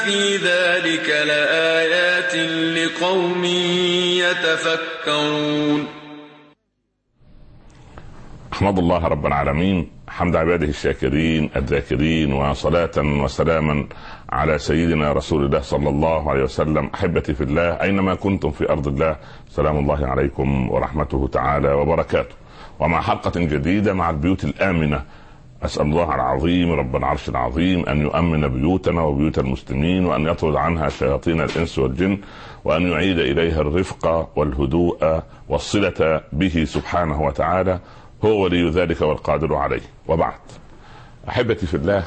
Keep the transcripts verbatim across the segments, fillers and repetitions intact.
في ذلك لآيات لقوم يتفكرون. أحمد الله رب العالمين حمد عباده الشاكرين الذاكرين، وصلاة وسلاما على سيدنا رسول الله صلى الله عليه وسلم. أحبتي في الله أينما كنتم في أرض الله، سلام الله عليكم ورحمته تعالى وبركاته. ومع حلقة جديدة مع البيوت الآمنة، أسأل الله العظيم رب العرش العظيم أن يؤمن بيوتنا وبيوت المسلمين، وأن يطرد عنها شياطين الإنس والجن، وأن يعيد إليها الرفق والهدوء والصلة به سبحانه وتعالى، هو ولي ذلك والقادر عليه. وبعد، أحبتي في الله،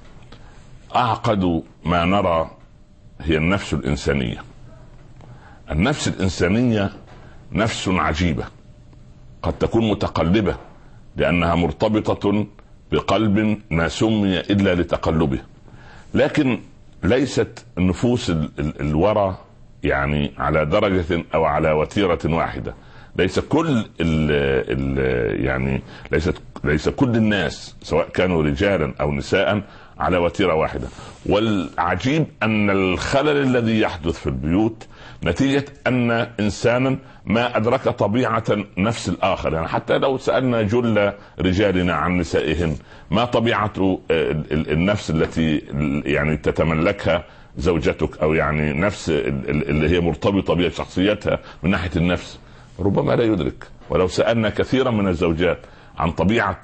أعقد ما نرى هي النفس الإنسانية. النفس الإنسانية نفس عجيبة، قد تكون متقلبة لأنها مرتبطة بقلب ما سمي إلا لتقلبه، لكن ليست نفوس الورى يعني على درجة أو على وتيرة واحدة. ليس كل ال ال يعني ليست ليس كل الناس سواء كانوا رجالا أو نساء على وتيرة واحدة. والعجيب أن الخلل الذي يحدث في البيوت نتيجة أن إنسانا ما أدرك طبيعة نفس الآخر. يعني حتى لو سألنا جل رجالنا عن نسائهن ما طبيعة النفس التي يعني تتملكها زوجتك، أو يعني نفس اللي هي مرتبطة بشخصيتها من ناحية النفس، ربما لا يدرك. ولو سألنا كثيرا من الزوجات عن طبيعة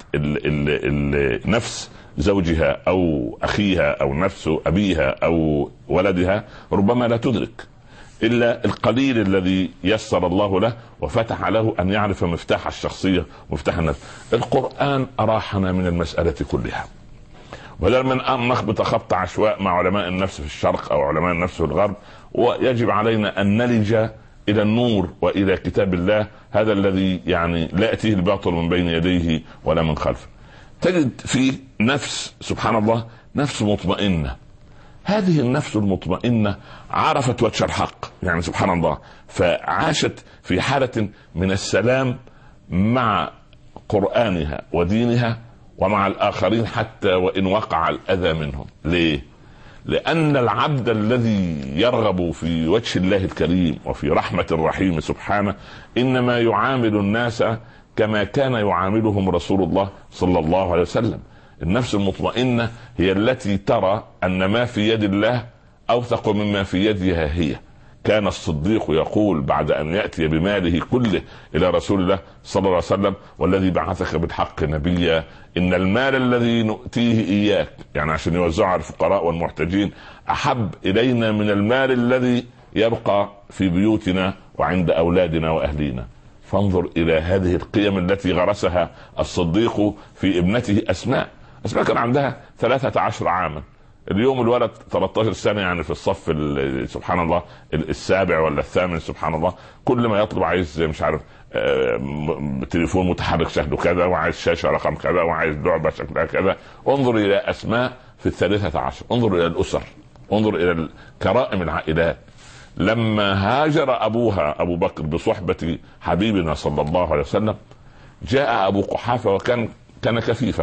النفس زوجها أو أخيها أو نفس أبيها أو ولدها، ربما لا تدرك، إلا القليل الذي يسر الله له وفتح له أن يعرف مفتاح الشخصية ومفتاح النفس. القرآن أراحنا من المسألة كلها، بدل من أن نخبط خبط عشواء مع علماء النفس في الشرق أو علماء النفس في الغرب. ويجب علينا أن نلج إلى النور وإلى كتاب الله، هذا الذي يعني لا يأتيه الباطل من بين يديه ولا من خلفه. تجد في نفس سبحان الله نفس مطمئنة. هذه النفس المطمئنة عرفت وجه الحق، يعني سبحان الله، فعاشت في حالة من السلام مع قرآنها ودينها ومع الآخرين، حتى وإن وقع الأذى منهم. ليه؟ لأن العبد الذي يرغب في وجه الله الكريم وفي رحمة الرحيم سبحانه إنما يعامل الناس كما كان يعاملهم رسول الله صلى الله عليه وسلم. النفس المطمئنة هي التي ترى أن ما في يد الله أوثق مما في يدها هي. كان الصديق يقول بعد أن يأتي بماله كله إلى رسول الله صلى الله عليه وسلم: والذي بعثك بالحق نبيا، إن المال الذي نؤتيه إياك، يعني عشان يوزعه على الفقراء والمحتاجين، أحب إلينا من المال الذي يبقى في بيوتنا وعند أولادنا وأهلينا. فانظر إلى هذه القيم التي غرسها الصديق في ابنته أسماء. أسماء كان عندها ثلاثة عشر عاما، اليوم الولد ثلاثة عشر سنة، يعني في الصف سبحان الله السابع ولا الثامن سبحان الله. كل ما يطلب عايز مش عارف تليفون متحرك شكله كذا، وعايز شاشة رقم كذا، وعايز لعبة شكلها كذا. انظر إلى أسماء في الثالثة عشر، انظر إلى الأسر، انظر إلى كرائم العائلات. لما هاجر أبوها أبو بكر بصحبة حبيبنا صلى الله عليه وسلم، جاء أبو قحافة وكان كان كفيفا،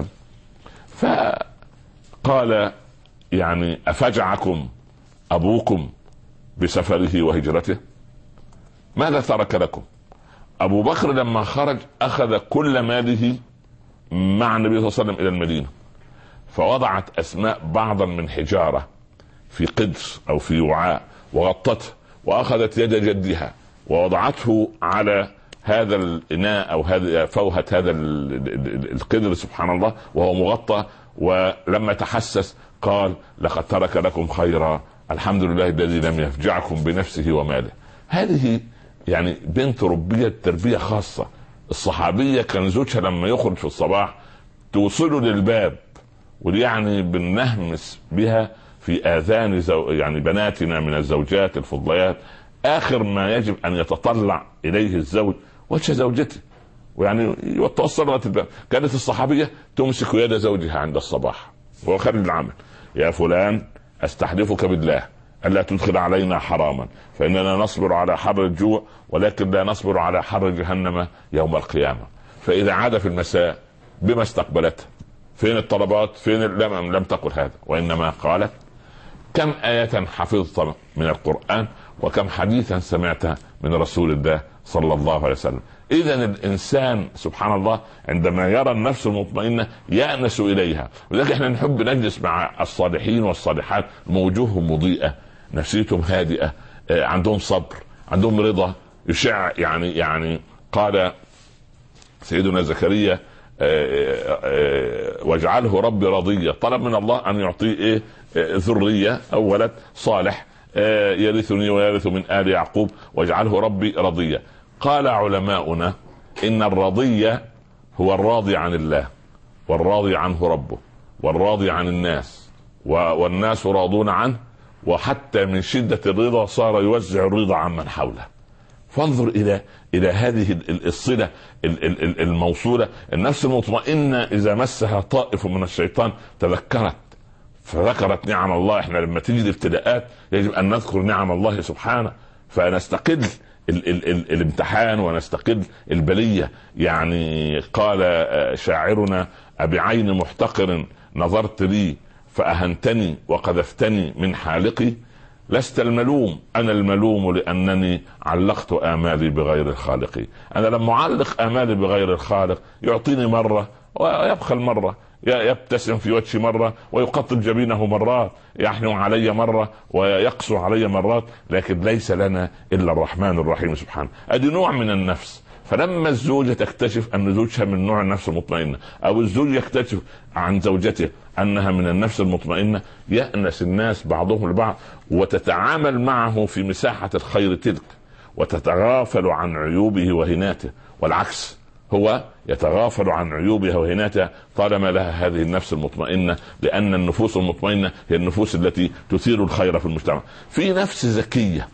فقال: يعني أفجعكم أبوكم بسفره وهجرته؟ ماذا ترك لكم؟ أبو بكر لما خرج أخذ كل ماله مع النبي صلى الله عليه وسلم إلى المدينة، فوضعت أسماء بعضا من حجارة في قدر أو في وعاء وغطته، وأخذت يد جدها ووضعته على هذا الإناء أو هذا فوهة هذا القدر سبحان الله وهو مغطى. ولما تحسس قال: لقد ترك لكم خيرا، الحمد لله الذي لم يفجعكم بنفسه وماله. هذه يعني بنت ربية تربية خاصة. الصحابية كان زوجها لما يخرج في الصباح توصله للباب، ويعني بنهمس بها في آذان زو... يعني بناتنا من الزوجات الفضليات، آخر ما يجب أن يتطلع إليه الزوج وجه زوجته، ويعني يتوصل لغاية الباب. كانت الصحابية تمسك يد زوجها عند الصباح وهو خارج العمل: يا فلان أستحلفك بالله ألا تدخل علينا حراما، فإننا نصبر على حر الجوع ولكن لا نصبر على حر جهنم يوم القيامة. فإذا عاد في المساء بما استقبلته؟ فين الطلبات؟ فين؟ لم, لم تقل هذا، وإنما قالت: كم آية حفظت من القرآن وكم حديثا سمعتها من رسول الله صلى الله عليه وسلم. إذن الإنسان سبحان الله عندما يرى النفس المطمئنة يأنس إليها. ولذلك احنا نحب نجلس مع الصالحين والصالحات وجوههم مضيئة، نفسيتهم هادئة، عندهم صبر، عندهم رضا يشع. يعني يعني قال سيدنا زكريا واجعله ربي رضيا، طلب من الله أن يعطيه إيه؟ ذرية أو ولد صالح يرثني ويرث من آل يعقوب واجعله ربي رضيا. قال علماؤنا إن الرضي هو الراضي عن الله والراضي عنه ربه والراضي عن الناس والناس راضون عنه، وحتى من شدة الرضا صار يوزع الرضا عن من حوله. فانظر إلى إلى هذه الصلة الموصولة. النفس المطمئنة إذا مسها طائف من الشيطان تذكرت فذكرت نعم الله. احنا لما تيجي الابتلاءات يجب أن نذكر نعم الله سبحانه، فنستقل ال ال ال الامتحان ونستقل البلية. يعني قال شاعرنا أبعين محتقر نظرت لي فأهنتني وقذفتني من حالقي، لست الملوم أنا الملوم لأنني علقت آمالي بغير الخالق. أنا لما أعلق آمالي بغير الخالق يعطيني مرة ويبخل مرة، يبتسم في وجهي مرة ويقطب جبينه مرات، يحنو علي مرة ويقسو علي مرات، لكن ليس لنا إلا الرحمن الرحيم سبحانه. أدي نوع من النفس. فلما الزوجة تكتشف أن زوجها من نوع النفس المطمئنة، أو الزوج يكتشف عن زوجته أنها من النفس المطمئنة، يأنس الناس بعضهم البعض وتتعامل معه في مساحة الخير تلك، وتتغافل عن عيوبه وهناته. والعكس، هو يتغافل عن عيوبها وهناتها طالما لها هذه النفس المطمئنة، لأن النفوس المطمئنة هي النفوس التي تثير الخير في المجتمع. في نفس ذكية،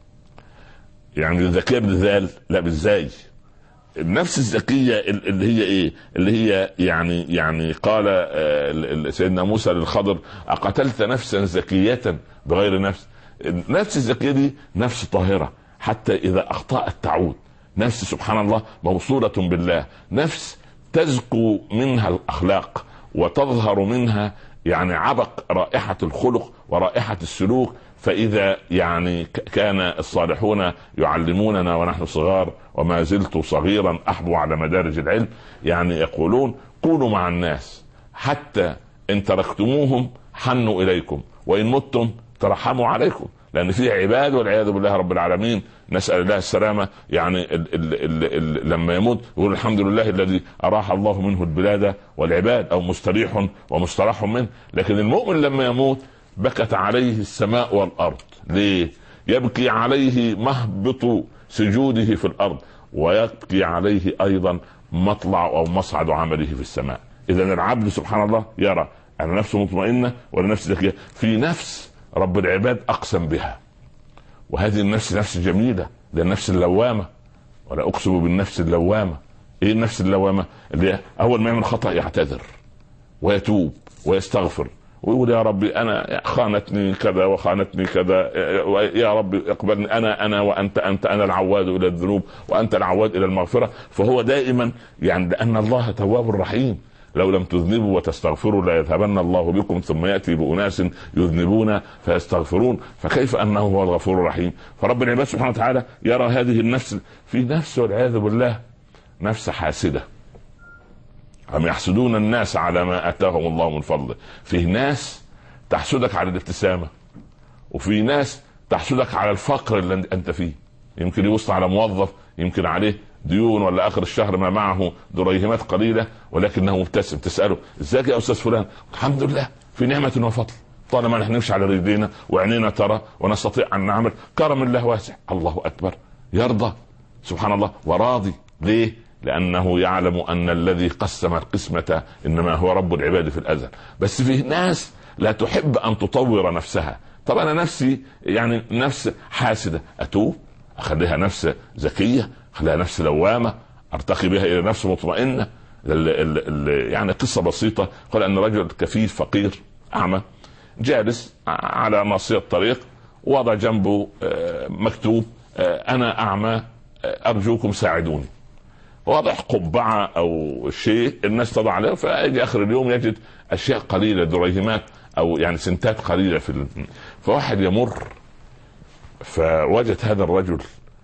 يعني ذكية بالذال لا بالزاي. النفس الذكية اللي هي ايه؟ اللي هي يعني يعني قال سيدنا موسى للخضر أقتلت نفسا زكية بغير نفس. النفس الذكية دي نفس طاهرة حتى إذا أخطأت تعود. نفس سبحان الله موصولة بالله، نفس تزكو منها الأخلاق وتظهر منها يعني عبق رائحة الخلق ورائحة السلوك. فإذا يعني كان الصالحون يعلموننا ونحن صغار، وما زلت صغيرا أحبو على مدارج العلم، يعني يقولون كونوا مع الناس حتى إن تركتموهم حنوا إليكم وإن متم ترحموا عليكم. لأن فيه عباد والعياذ بالله رب العالمين نسأل الله السلامة، يعني ال ال ال ال لما يموت يقول الحمد لله الذي أراح الله منه البلاد والعباد، أو مستريح ومستراح منه. لكن المؤمن لما يموت بكت عليه السماء والأرض. ليه؟ يبكي عليه مهبط سجوده في الأرض، ويبكي عليه أيضا مطلع أو مصعد عمله في السماء. إذا العبد سبحان الله يرى أن نفسه مطمئنة ولا نفس ذكية. في نفس رب العباد أقسم بها، وهذه النفس نفس جميلة، ده النفس اللوامة. ولا أقسم بالنفس اللوامة. إيه النفس اللوامة؟ اللي أول ما يعمل خطأ يعتذر ويتوب ويستغفر ويقول يا ربي أنا خانتني كذا وخانتني كذا، يا ربي اقبلني أنا أنا وأنت أنت أنا العواد إلى الذنوب وأنت العواد إلى المغفرة. فهو دائما يعني لأن الله تواب رحيم، لو لم تذنبوا وتستغفروا لا يذهبن الله بكم ثم يأتي بأناس يذنبون فيستغفرون، فكيف أنه هو الغفور الرحيم. فرب العباد سبحانه وتعالى يرى هذه النفس. في نفس والعياذ بالله نفس حاسدة، هم يحسدون الناس على ما آتاهم الله من فضله. في ناس تحسدك على الابتسامة، وفي ناس تحسدك على الفقر اللي انت فيه. يمكن يوصل على موظف يمكن عليه ديون ولا آخر الشهر ما معه دريهمات قليلة ولكنه مبتسم، تسأله ازيك يا أستاذ فلان؟ الحمد لله في نعمة وفضل، طالما نحن نمشي على رجلينا وعينينا ترى ونستطيع أن نعمل، كرم الله واسع. الله أكبر، يرضى سبحان الله وراضي. ليه؟ لأنه يعلم أن الذي قسم القسمة إنما هو رب العباد في الأزل. بس فيه ناس لا تحب أن تطور نفسها. طب أنا نفسي يعني نفس حاسدة، أتوب أخليها نفس ذكية، أخليها نفس لوامة، أرتقي بها إلى نفس مطمئنة. ال ال ال يعني قصة بسيطة، قال أن رجل كفيف فقير أعمى جالس على ناصية الطريق، وضع جنبه مكتوب أنا أعمى أرجوكم ساعدوني. واضح قبعة أو شيء الناس تضع عليه، فأجي آخر اليوم يجد أشياء قليلة دريهمات او يعني سنتات قليله في ال... فواحد يمر فوجد هذا الرجل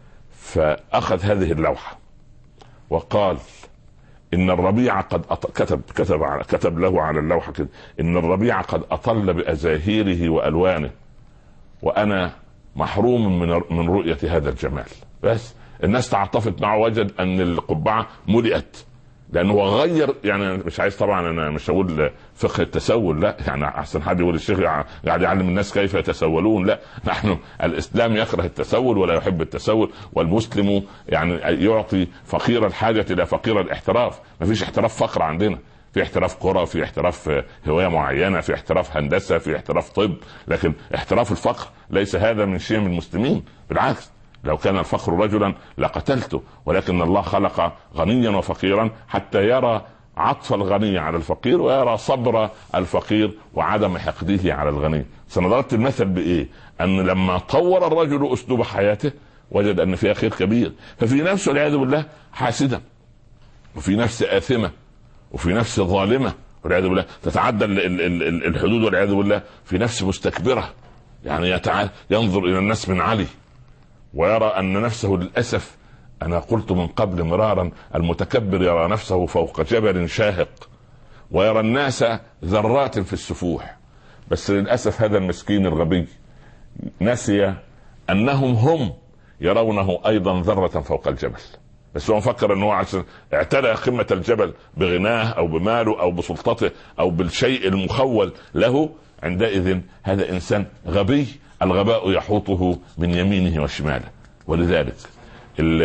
فاخذ هذه اللوحه وقال ان الربيع قد أط... كتب كتب على كتب له على اللوحه كده ان الربيع قد اطل بازاهيره والوانه وانا محروم من من رؤيه هذا الجمال. بس الناس تعاطفت معه، وجد ان القبعه ملئت لانه هو غير. يعني مش عايز طبعا، انا مش هقول فقه التسول، لا يعني احسن حد يقول الشيخ قاعد يعلم الناس كيف يتسولون، لا نحن الاسلام يكره التسول ولا يحب التسول، والمسلم يعني يعطي فقير الحاجه الى فقير الاحتراف. ما فيش احتراف فقر عندنا، في احتراف قرى، في احتراف هوايه معينه، في احتراف هندسه، في احتراف طب، لكن احتراف الفقر ليس هذا من شيء من المسلمين. بالعكس، لو كان الفقر رجلا لقتلته، ولكن الله خلق غنيا وفقيرا حتى يرى عطف الغني على الفقير ويرى صبر الفقير وعدم حقده على الغني. سنضرب المثل بايه؟ ان لما طور الرجل اسلوب حياته وجد ان فيها خير كبير، ففي نفسه والعياذ بالله حاسدا، وفي نفس آثمة، وفي نفس ظالمة والعياذ بالله تتعدى الحدود والعياذ بالله، في نفس مستكبرة يعني يتع... ينظر الى الناس من علي ويرى ان نفسه للاسف، انا قلت من قبل مرارا، المتكبر يرى نفسه فوق جبل شاهق ويرى الناس ذرات في السفوح. بس للاسف هذا المسكين الغبي نسي انهم هم يرونه ايضا ذرة فوق الجبل، بس هو مفكر انه عشان اعتلى قمة الجبل بغناه او بماله او بسلطته او بالشيء المخول له، عندئذ هذا انسان غبي، الغباء يحوطه من يمينه وشماله. ولذلك ال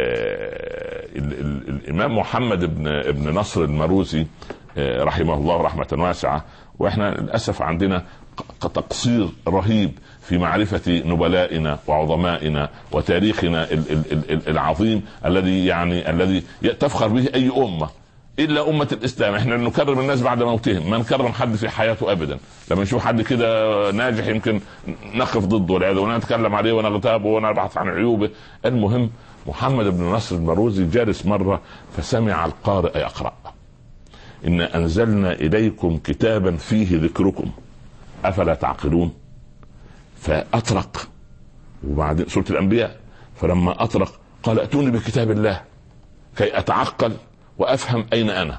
ال ال الامام محمد بن ابن نصر المروزي رحمه الله رحمة واسعة، واحنا للاسف عندنا تقصير رهيب في معرفة نبلائنا وعظمائنا وتاريخنا العظيم الذي يعني الذي تفخر به اي امة الا امة الاسلام. احنا نكرم الناس بعد موتهم، ما نكرم حد في حياته ابدا. لما نشوف حد كده ناجح يمكن نقف ضده والعياذ بالله، ونتكلم عليه ونغتابه ونبحث عن عيوبه. المهم محمد بن نصر المروزي جالس مرة فسمع القارئ يقرأ: إن أنزلنا إليكم كتابا فيه ذكركم أفلا تعقلون. فأطرق، وبعدين سورة الأنبياء، فلما أطرق قال: أتوني بكتاب الله كي أتعقل وأفهم أين أنا.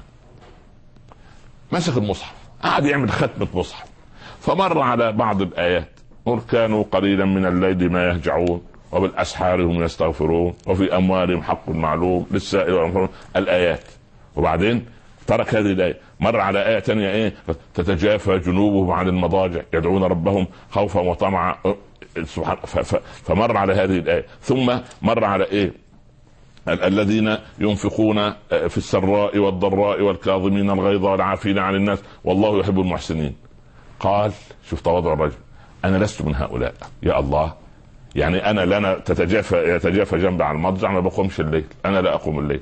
مسك المصحف قعد يعمل ختمة مصحف، فمر على بعض الآيات: كانوا قليلا من الليل ما يهجعون وبالأسحار هم يستغفرون وفي أموالهم حق معلوم للسائل والمحروم، الآيات. وبعدين ترك هذه الآية، مر على آية تانية: إيه؟ تتجافى جنوبهم عن المضاجع يدعون ربهم خوفا وطمعا. فمر على هذه الآية، ثم مر على إيه؟ الذين ينفقون في السراء والضراء والكاظمين الغيظ والعافين عن الناس والله يحب المحسنين. قال: شوف تواضع الرجل، أنا لست من هؤلاء يا الله. يعني أنا لنا تتجافى يتجافى جنبي على المضجع، ما بقومش الليل، أنا لا أقوم الليل،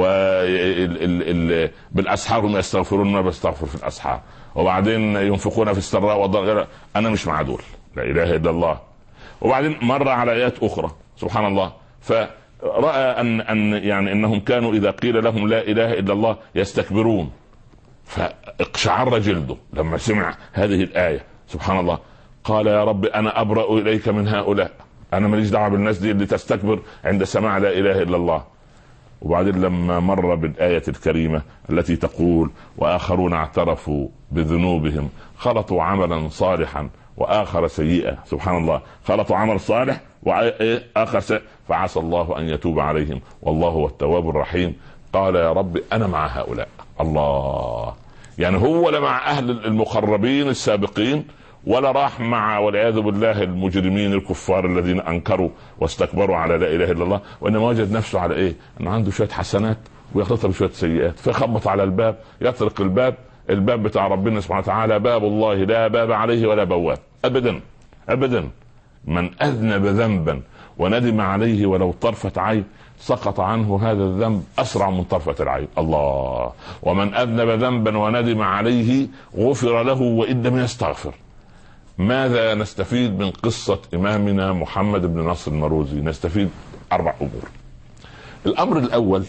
وبالأسحار هم يستغفرون، ما بستغفر في الأسحار، وبعدين ينفقون في السراء والضراء، أنا مش مع دول، لا إله إلا الله. وبعدين مر على آيات أخرى سبحان الله، فرأى أن أن يعني أنهم كانوا إذا قيل لهم لا إله إلا الله يستكبرون، فاقشعر جلده لما سمع هذه الآية سبحان الله. قال: يا رب أنا أبرأ إليك من هؤلاء، أنا ماليش دعوة بالناس دي اللي تستكبر عند سماع لا إله إلا الله. وبعدين لما مر بالآية الكريمة التي تقول: وآخرون اعترفوا بذنوبهم خلطوا عملا صالحا وآخر سيئا، سبحان الله، خلطوا عمل صالح وآخر سيئا فعسى الله أن يتوب عليهم والله هو التواب الرحيم. قال: يا رب أنا مع هؤلاء. الله، يعني هو لا مع أهل المقربين السابقين ولا راح مع والعياذ بالله المجرمين الكفار الذين انكروا واستكبروا على لا اله الا الله، وانما وجد نفسه على ايه؟ انه عنده شويه حسنات ويخلطها بشويه سيئات، فيخبط على الباب، يطرق الباب، الباب بتاع ربنا سبحانه وتعالى باب الله لا باب عليه ولا بواب ابدا ابدا. من اذنب ذنبا وندم عليه ولو طرفة عين سقط عنه هذا الذنب اسرع من طرفة العين. الله. ومن اذنب ذنبا وندم عليه غفر له وان لم يستغفر. ماذا نستفيد من قصة إمامنا محمد بن نصر المروزي؟ نستفيد أربع أمور. الأمر الأول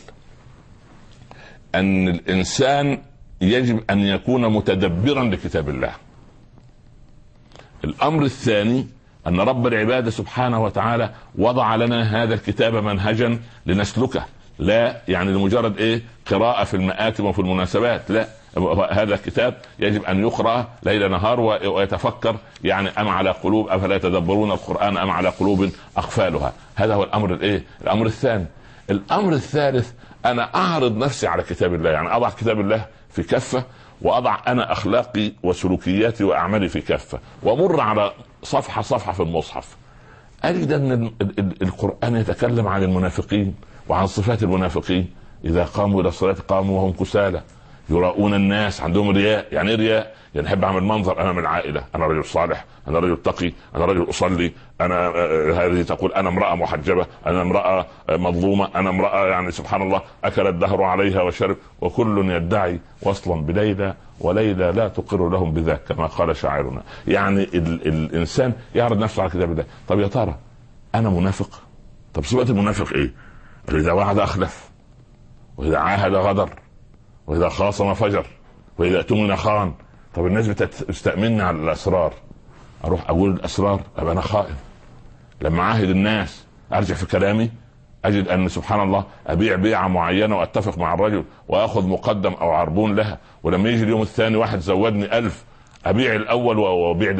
أن الإنسان يجب أن يكون متدبرا لكتاب الله. الامر الثاني ان رب العباد سبحانه وتعالى وضع لنا هذا الكتاب منهجا لنسلكه، لا يعني لمجرد ايه قراءة في المآتم وفي المناسبات، لا، هذا الكتاب يجب ان يقرأ ليل نهار ويتفكر، يعني ام على قلوب افلا يتدبرون القرآن ام على قلوب اقفالها. هذا هو الامر الايه الامر الثاني. الامر الثالث انا اعرض نفسي على كتاب الله، يعني اضع كتاب الله في كفة واضع انا اخلاقي وسلوكياتي واعمالي في كفة، وامر على صفحة صفحة في المصحف، اجد ان القرآن يتكلم عن المنافقين وعن صفات المنافقين. اذا قاموا الى الصلاة قاموا وهم كسالى يراؤون الناس، عندهم رياء. يعني ايه رياء؟ يعني احب اعمل منظر امام العائله، انا رجل صالح، انا رجل تقي، انا رجل اصلي، انا هذه تقول انا امراه محجبه، انا امراه مظلومه، انا امراه يعني سبحان الله اكل الدهر عليها وشرب، وكل يدعي وصلا بليلى وليلى لا تقر لهم بذاك كما قال شاعرنا. يعني ال الانسان يعرض نفسه على كتاب الله. طب يا ترى انا منافق؟ طب صفات المنافق ايه؟ اذا وعد اخلف، واذا عاهد غدر، واذا خاصم فجر، واذا اؤتمن خان. طب الناس بتستأمنني على الاسرار، اروح اقول الاسرار ابقى انا خائن. لما عاهد الناس ارجع في كلامي اجد ان سبحان الله ابيع بيعه معينه واتفق مع الرجل واخذ مقدم او عربون لها، ولما يجي اليوم الثاني واحد زودني الف ابيع الاول وابيع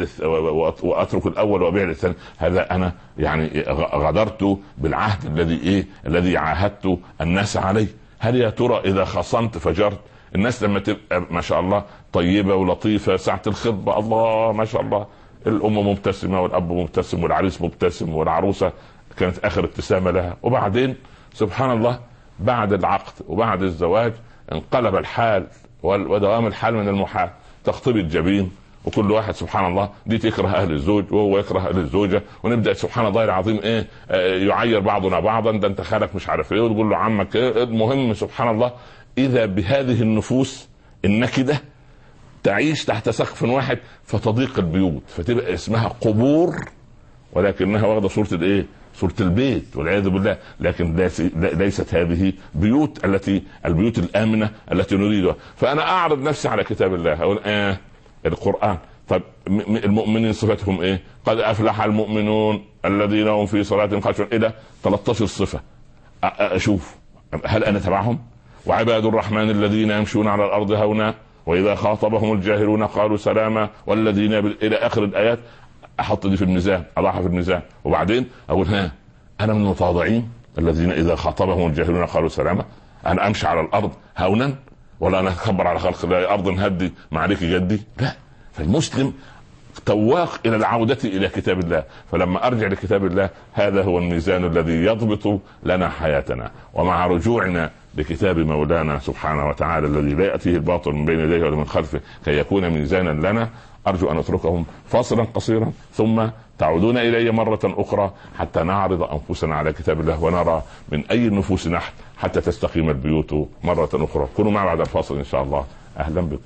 واترك الاول وابيع الثاني. هذا انا يعني غدرت بالعهد الذي ايه الذي عاهدت الناس عليه. هل يا ترى اذا خصمت فجرت؟ الناس لما تبقى ما شاء الله طيبه ولطيفه ساعه الخطبه الله ما شاء الله الام مبتسمه والاب مبتسم والعريس مبتسم والعروسه كانت اخر ابتسامه لها، وبعدين سبحان الله بعد العقد وبعد الزواج انقلب الحال ودوام الحال من المحال. تخطب الجبين وكل واحد سبحان الله دي تكره اهل الزوج وهو يكره اهل الزوجه، ونبدا سبحان الله العظيم ايه آه يعير بعضنا بعضا، ده انت خالك مش عارف ايه وتقول له عمك ايه. المهم سبحان الله اذا بهذه النفوس النكده تعيش تحت سقف واحد فتضيق البيوت فتبقى اسمها قبور، ولكنها واخده صوره الايه صورة البيت والعياذ بالله. لكن ليست هذه بيوت التي البيوت الآمنة التي نريدها. فأنا أعرض نفسي على كتاب الله أقول آه القرآن. طب المؤمنين صفتهم إيه؟ قد أفلح المؤمنون الذين هم في صلاتهم خاشعون إلى ثلاثة عشر صفة. أشوف هل أنا تبعهم؟ وعباد الرحمن الذين يمشون على الأرض هونا وإذا خاطبهم الجاهلون قالوا سلاما والذين إلى آخر الآيات. احط دي في الميزان اضعها في الميزان وبعدين اقول ها انا من المتواضعين الذين اذا خاطبهم الجاهلون قالوا سلاما. انا امشي على الارض هونا ولا انا اتخبر على خلق الله ارض هدي ما عليك جدي؟ لا. فالمسلم تواق الى العودة الى كتاب الله. فلما ارجع لكتاب الله هذا هو الميزان الذي يضبط لنا حياتنا. ومع رجوعنا لكتاب مولانا سبحانه وتعالى الذي لا يأتيه الباطل من بين يديه ولا من خلفه كي يكون ميزانا لنا، أرجو أن أتركهم فاصلا قصيرا ثم تعودون إلي مرة أخرى حتى نعرض أنفسنا على كتاب الله ونرى من أي النفوس نحن حتى تستقيم البيوت مرة أخرى. كونوا معنا بعد الفاصل إن شاء الله. أهلا بكم.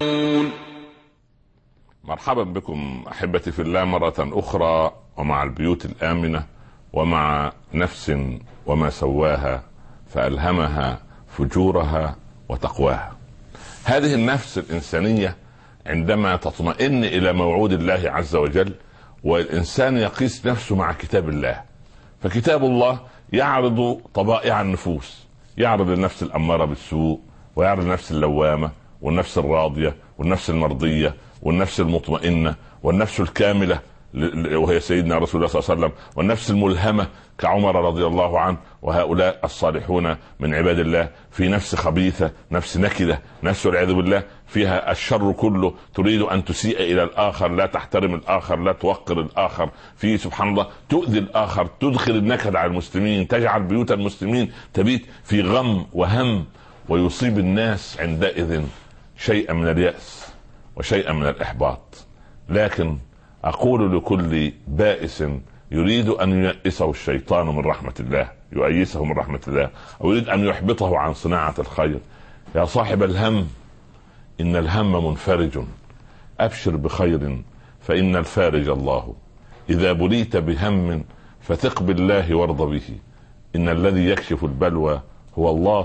مرحبا بكم أحبتي في الله مرة أخرى ومع البيوت الآمنة ومع نفس وما سواها فألهمها فجورها وتقواها. هذه النفس الإنسانية عندما تطمئن إلى موعود الله عز وجل والإنسان يقيس نفسه مع كتاب الله، فكتاب الله يعرض طبائع النفوس، يعرض النفس الأمارة بالسوء ويعرض النفس اللوامة والنفس الراضية والنفس المرضية والنفس المطمئنة والنفس الكاملة وهي سيدنا رسول الله صلى الله عليه وسلم والنفس الملهمة كعمر رضي الله عنه وهؤلاء الصالحون من عباد الله. في نفس خبيثة نفس نكدة نفس والعياذ بالله فيها الشر كله، تريد أن تسيء إلى الآخر، لا تحترم الآخر، لا توقر الآخر، في سبحان الله تؤذي الآخر، تدخل النكد على المسلمين، تجعل بيوت المسلمين تبيت في غم وهم، ويصيب الناس عندئذ شيئا من اليأس وشيئا من الإحباط. لكن أقول لكل بائس يريد أن ييأسه الشيطان من رحمة الله، يؤيسه من رحمة الله أو يريد أن يحبطه عن صناعة الخير، يا صاحب الهم إن الهم منفرج، أبشر بخير فإن الفارج الله. إذا بليت بهم فثق بالله وارض به، إن الذي يكشف البلوى هو الله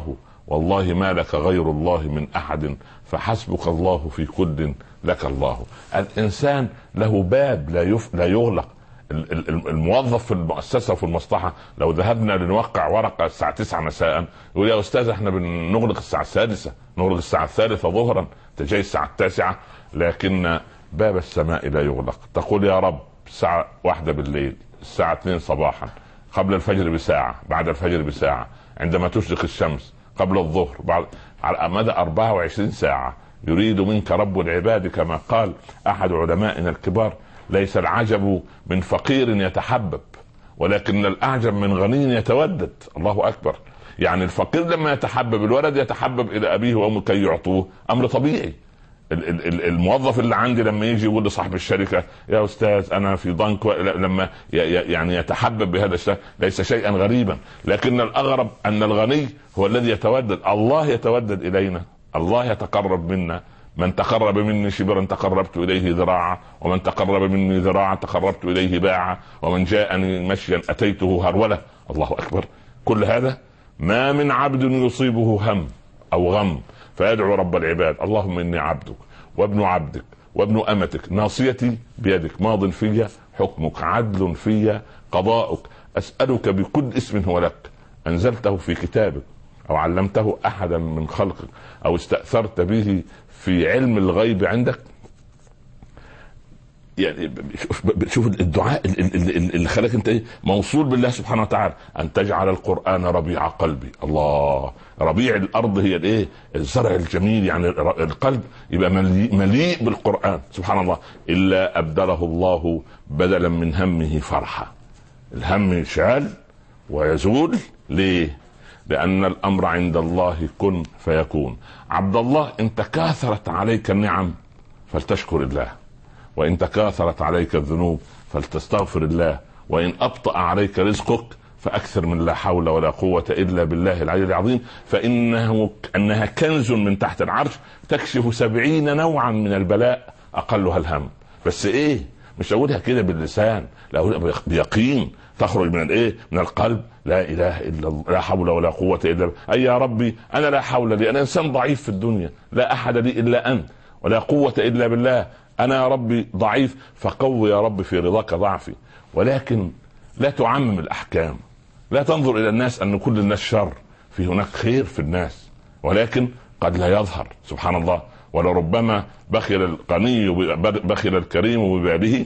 والله ما لك غير الله من أحد فحسبك الله في كل لك الله. الإنسان له باب لا, يف... لا يغلق. الموظف في المؤسسة وفي المصلحة لو ذهبنا لنوقع ورقة الساعة تسعة مساء يقول يا أستاذ احنا بنغلق الساعة السادسة، نغلق الساعة الثالثة ظهرا، تجي الساعة التاسعة، لكن باب السماء لا يغلق. تقول يا رب الساعة واحدة بالليل، الساعة اثنين صباحا، قبل الفجر بساعة، بعد الفجر بساعة، عندما تشرق الشمس، قبل الظهر، بعد، على مدى أربعة وعشرين ساعة يريد منك رب العباد كما قال أحد علمائنا الكبار: ليس العجب من فقير يتحبب ولكن الأعجب من غني يتودد. الله أكبر. يعني الفقير لما يتحبب، الولد يتحبب إلى أبيه وأمه كي يعطوه، أمر طبيعي. الموظف اللي عندي لما يجي يقول لصاحب الشركة يا أستاذ أنا في ضنك، لما يعني يتحبب بهذا الشيء ليس شيئا غريبا. لكن الأغرب أن الغني هو الذي يتودد. الله يتودد إلينا، الله يتقرب منا. من تقرب مني شبرا تقربت إليه ذراعا، ومن تقرب مني ذراعا تقربت إليه باعا، ومن جاءني مشيا أتيته هرولة. الله أكبر. كل هذا ما من عبد يصيبه هم أو غم فيدعو رب العباد: اللهم إني عبدك وابن عبدك وابن أمتك، ناصيتي بيدك، ماض في حكمك، عدل في قضاؤك، أسألك بكل اسم هو لك أنزلته في كتابك أو علمته أحدا من خلقك أو استأثرت به في علم الغيب عندك. يعني شوف الدعاء اللي خلاك انت ايه موصول بالله سبحانه وتعالى: ان تجعل القرآن ربيع قلبي. الله، ربيع الارض هي الايه؟ الزرع الجميل. يعني القلب يبقى مليء بالقرآن سبحان الله. الا ابدله الله بدلا من همه فرحة. الهم يشال ويزول. ليه؟ لأن الأمر عند الله كن فيكون. عبد الله، إن تكاثرت عليك النعم فلتشكر الله، وإن تكاثرت عليك الذنوب فلتستغفر الله، وإن أبطأ عليك رزقك فأكثر من لا حول ولا قوة إلا بالله العلي العظيم، فإنه أنها كنز من تحت العرش تكشف سبعين نوعا من البلاء أقلها الهم. بس إيه؟ مش أقولها كده باللسان، لا، أقولها بيقين تخرج من الايه؟ من القلب. لا اله الا الله، لا حول ولا قوه الا بالله. اي يا ربي انا لا حول لي، انا انسان ضعيف في الدنيا، لا احد لي الا انت، ولا قوه الا بالله. انا يا ربي ضعيف، فقوي يا رب في رضاك ضعفي. ولكن لا تعمم الاحكام، لا تنظر الى الناس ان كل الناس شر، في هناك خير في الناس ولكن قد لا يظهر سبحان الله. ولربما بخل الغني بخل الكريم ببابه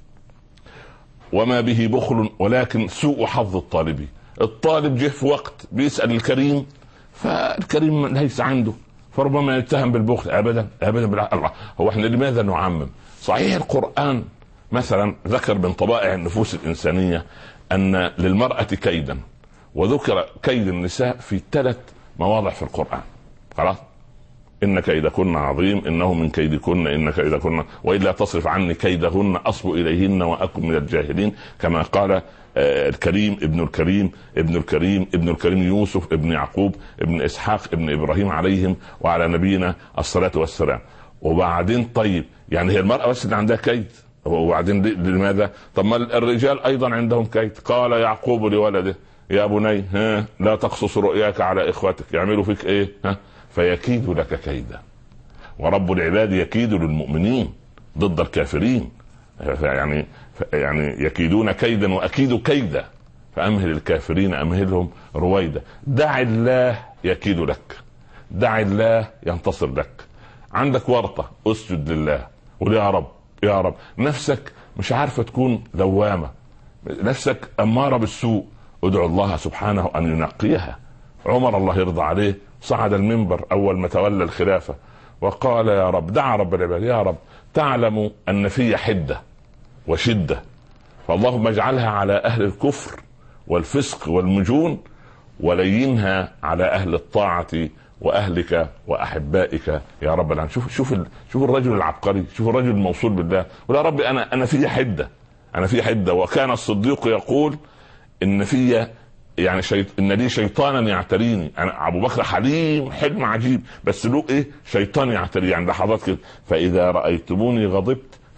وما به بخل، ولكن سوء حظ الطالب. الطالب جه في وقت بيسأل الكريم، فالكريم ليس عنده، فربما يتهم بالبخل. ابدا ابدا بالله. الله، هو احنا لماذا نعمم؟ صحيح القرآن مثلا ذكر من طبائع النفوس الإنسانية ان للمرأة كيدا، وذكر كيد النساء في ثلاث مواضع في القرآن. خلاص، إن كيدكن عظيم، إنه من كيدكن، إن كيدكن، وإلا تصرف عني كيدهن أصب إليهن وأكن من الجاهلين، كما قال الكريم ابن الكريم ابن الكريم ابن الكريم يوسف ابن يعقوب ابن إسحاق ابن إبراهيم عليهم وعلى نبينا الصلاة والسلام. وبعدين طيب، يعني هي المرأة بس اللي عندها كيد؟ وبعدين لماذا؟ طب ما الرجال أيضا عندهم كيد. قال يعقوب لولده: يا بني ها لا تقصص رؤياك على إخوتك يعملوا فيك إيه؟ ها فيكيد لك كيدا. ورب العباد يكيد للمؤمنين ضد الكافرين، يعني يعني يكيدون كيدا واكيد كيدا، فامهل الكافرين امهلهم رويدا. دع الله يكيد لك، دع الله ينتصر لك. عندك ورطة، اسجد لله، قول يا رب يا رب. نفسك مش عارفة تكون لوامة، نفسك أمارة بالسوء، ادعو الله سبحانه أن ينقيها. عمر الله يرضى عليه صعد المنبر أول ما تولى الخلافة وقال: يا رب، دعا رب العباد: يا رب تعلم أن في حدة وشدة، فاللهم اجعلها على أهل الكفر والفسق والمجون، ولينها على أهل الطاعة وأهلك وأحبائك يا رب العالمين. شوف شوف شوف الرجل العبقري، شوف الرجل الموصول بالله. ولا ربي أنا أنا في حدة، أنا في حدة. وكان الصديق يقول: إن في يعني شيط... ان لي شيطانا يعتريني. يعني ابو بكر حليم حلم عجيب، بس له ايه؟ شيطان يعتري، يعني لحظات كده: فاذا رايتموني غضبت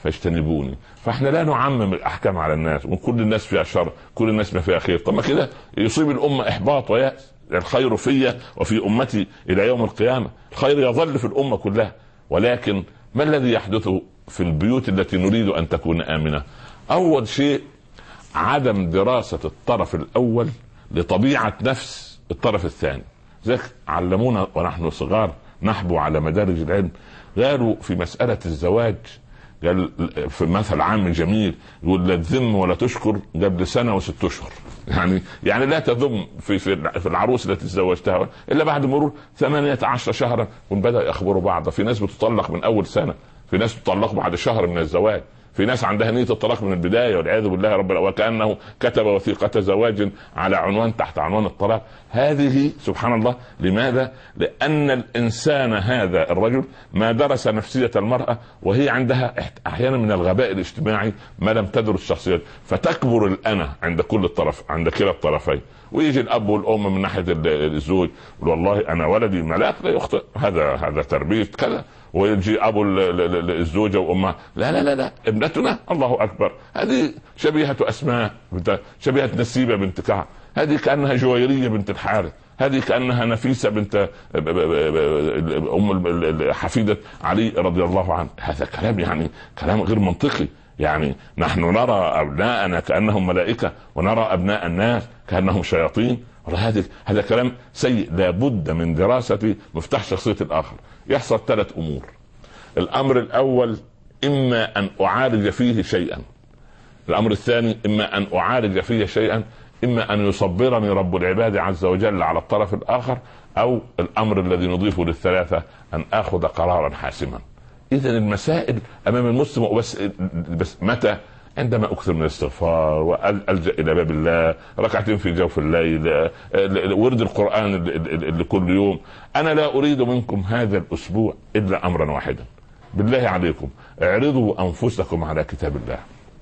فاجتنبوني. فاحنا لا نعمم الاحكام على الناس وكل الناس فيها شر، كل الناس ما فيها خير. طب ما كده يصيب الامه احباط ويأس. الخير في وفي امتي الى يوم القيامه، الخير يظل في الامه كلها. ولكن ما الذي يحدث في البيوت التي نريد ان تكون امنه؟ اول شيء عدم دراسه الطرف الاول لطبيعه نفس الطرف الثاني. ذلك علمونا ونحن صغار نحبو على مدارج العلم، قالوا في مساله الزواج، قال في مثل عام جميل يقول لا تذم ولا تشكر قبل سنه وست اشهر. يعني يعني لا تذم في في في العروس التي تزوجتها الا بعد مرور ثمانية عشر شهرا وبدا يخبروا بعض. في ناس بتطلق من اول سنه، في ناس بتطلق بعد شهر من الزواج، في ناس عندها نيه الطلاق من البدايه والعياذ بالله رب العالمين، وكانه كتب وثيقه زواج على عنوان تحت عنوان الطلاق. هذه سبحان الله. لماذا؟ لان الانسان هذا الرجل ما درس نفسيه المراه، وهي عندها احيانا من الغباء الاجتماعي ما لم تدرس شخصيات، فتكبر الانا عند كل الطرف، عند كلا الطرفين. ويجي الاب والام من ناحيه الزوج يقول والله انا ولدي ملاك لا يخطئ، هذا هذا تربيه كذا. ويجي ابو الزوجه وامها لا لا لا لا ابنتنا الله اكبر، هذه شبيهه اسماء، شبيهه نسيبه بنت كعب، هذه كانها جويريه بنت الحارث، هذه كانها نفيسه بنت ام حفيده علي رضي الله عنه. هذا كلام يعني كلام غير منطقي. يعني نحن نرى ابناءنا كانهم ملائكه ونرى ابناء الناس كانهم شياطين. هذا هذا كلام سيء. لابد من دراسه مفتاح شخصيه الاخر. يحصل ثلاث امور. الامر الاول اما ان اعالج فيه شيئا، الامر الثاني اما ان اعالج فيه شيئا، اما ان يصبرني رب العباد عز وجل على الطرف الاخر، او الامر الذي نضيفه للثلاثه ان اخذ قرارا حاسما. اذا المسائل امام المسلم بس بس متى؟ عندما اكثر من الاستغفار والجا الى باب الله، ركعتين في جوف الليل، ورد القران لكل يوم. انا لا اريد منكم هذا الاسبوع الا امرا واحدا، بالله عليكم اعرضوا انفسكم على كتاب الله.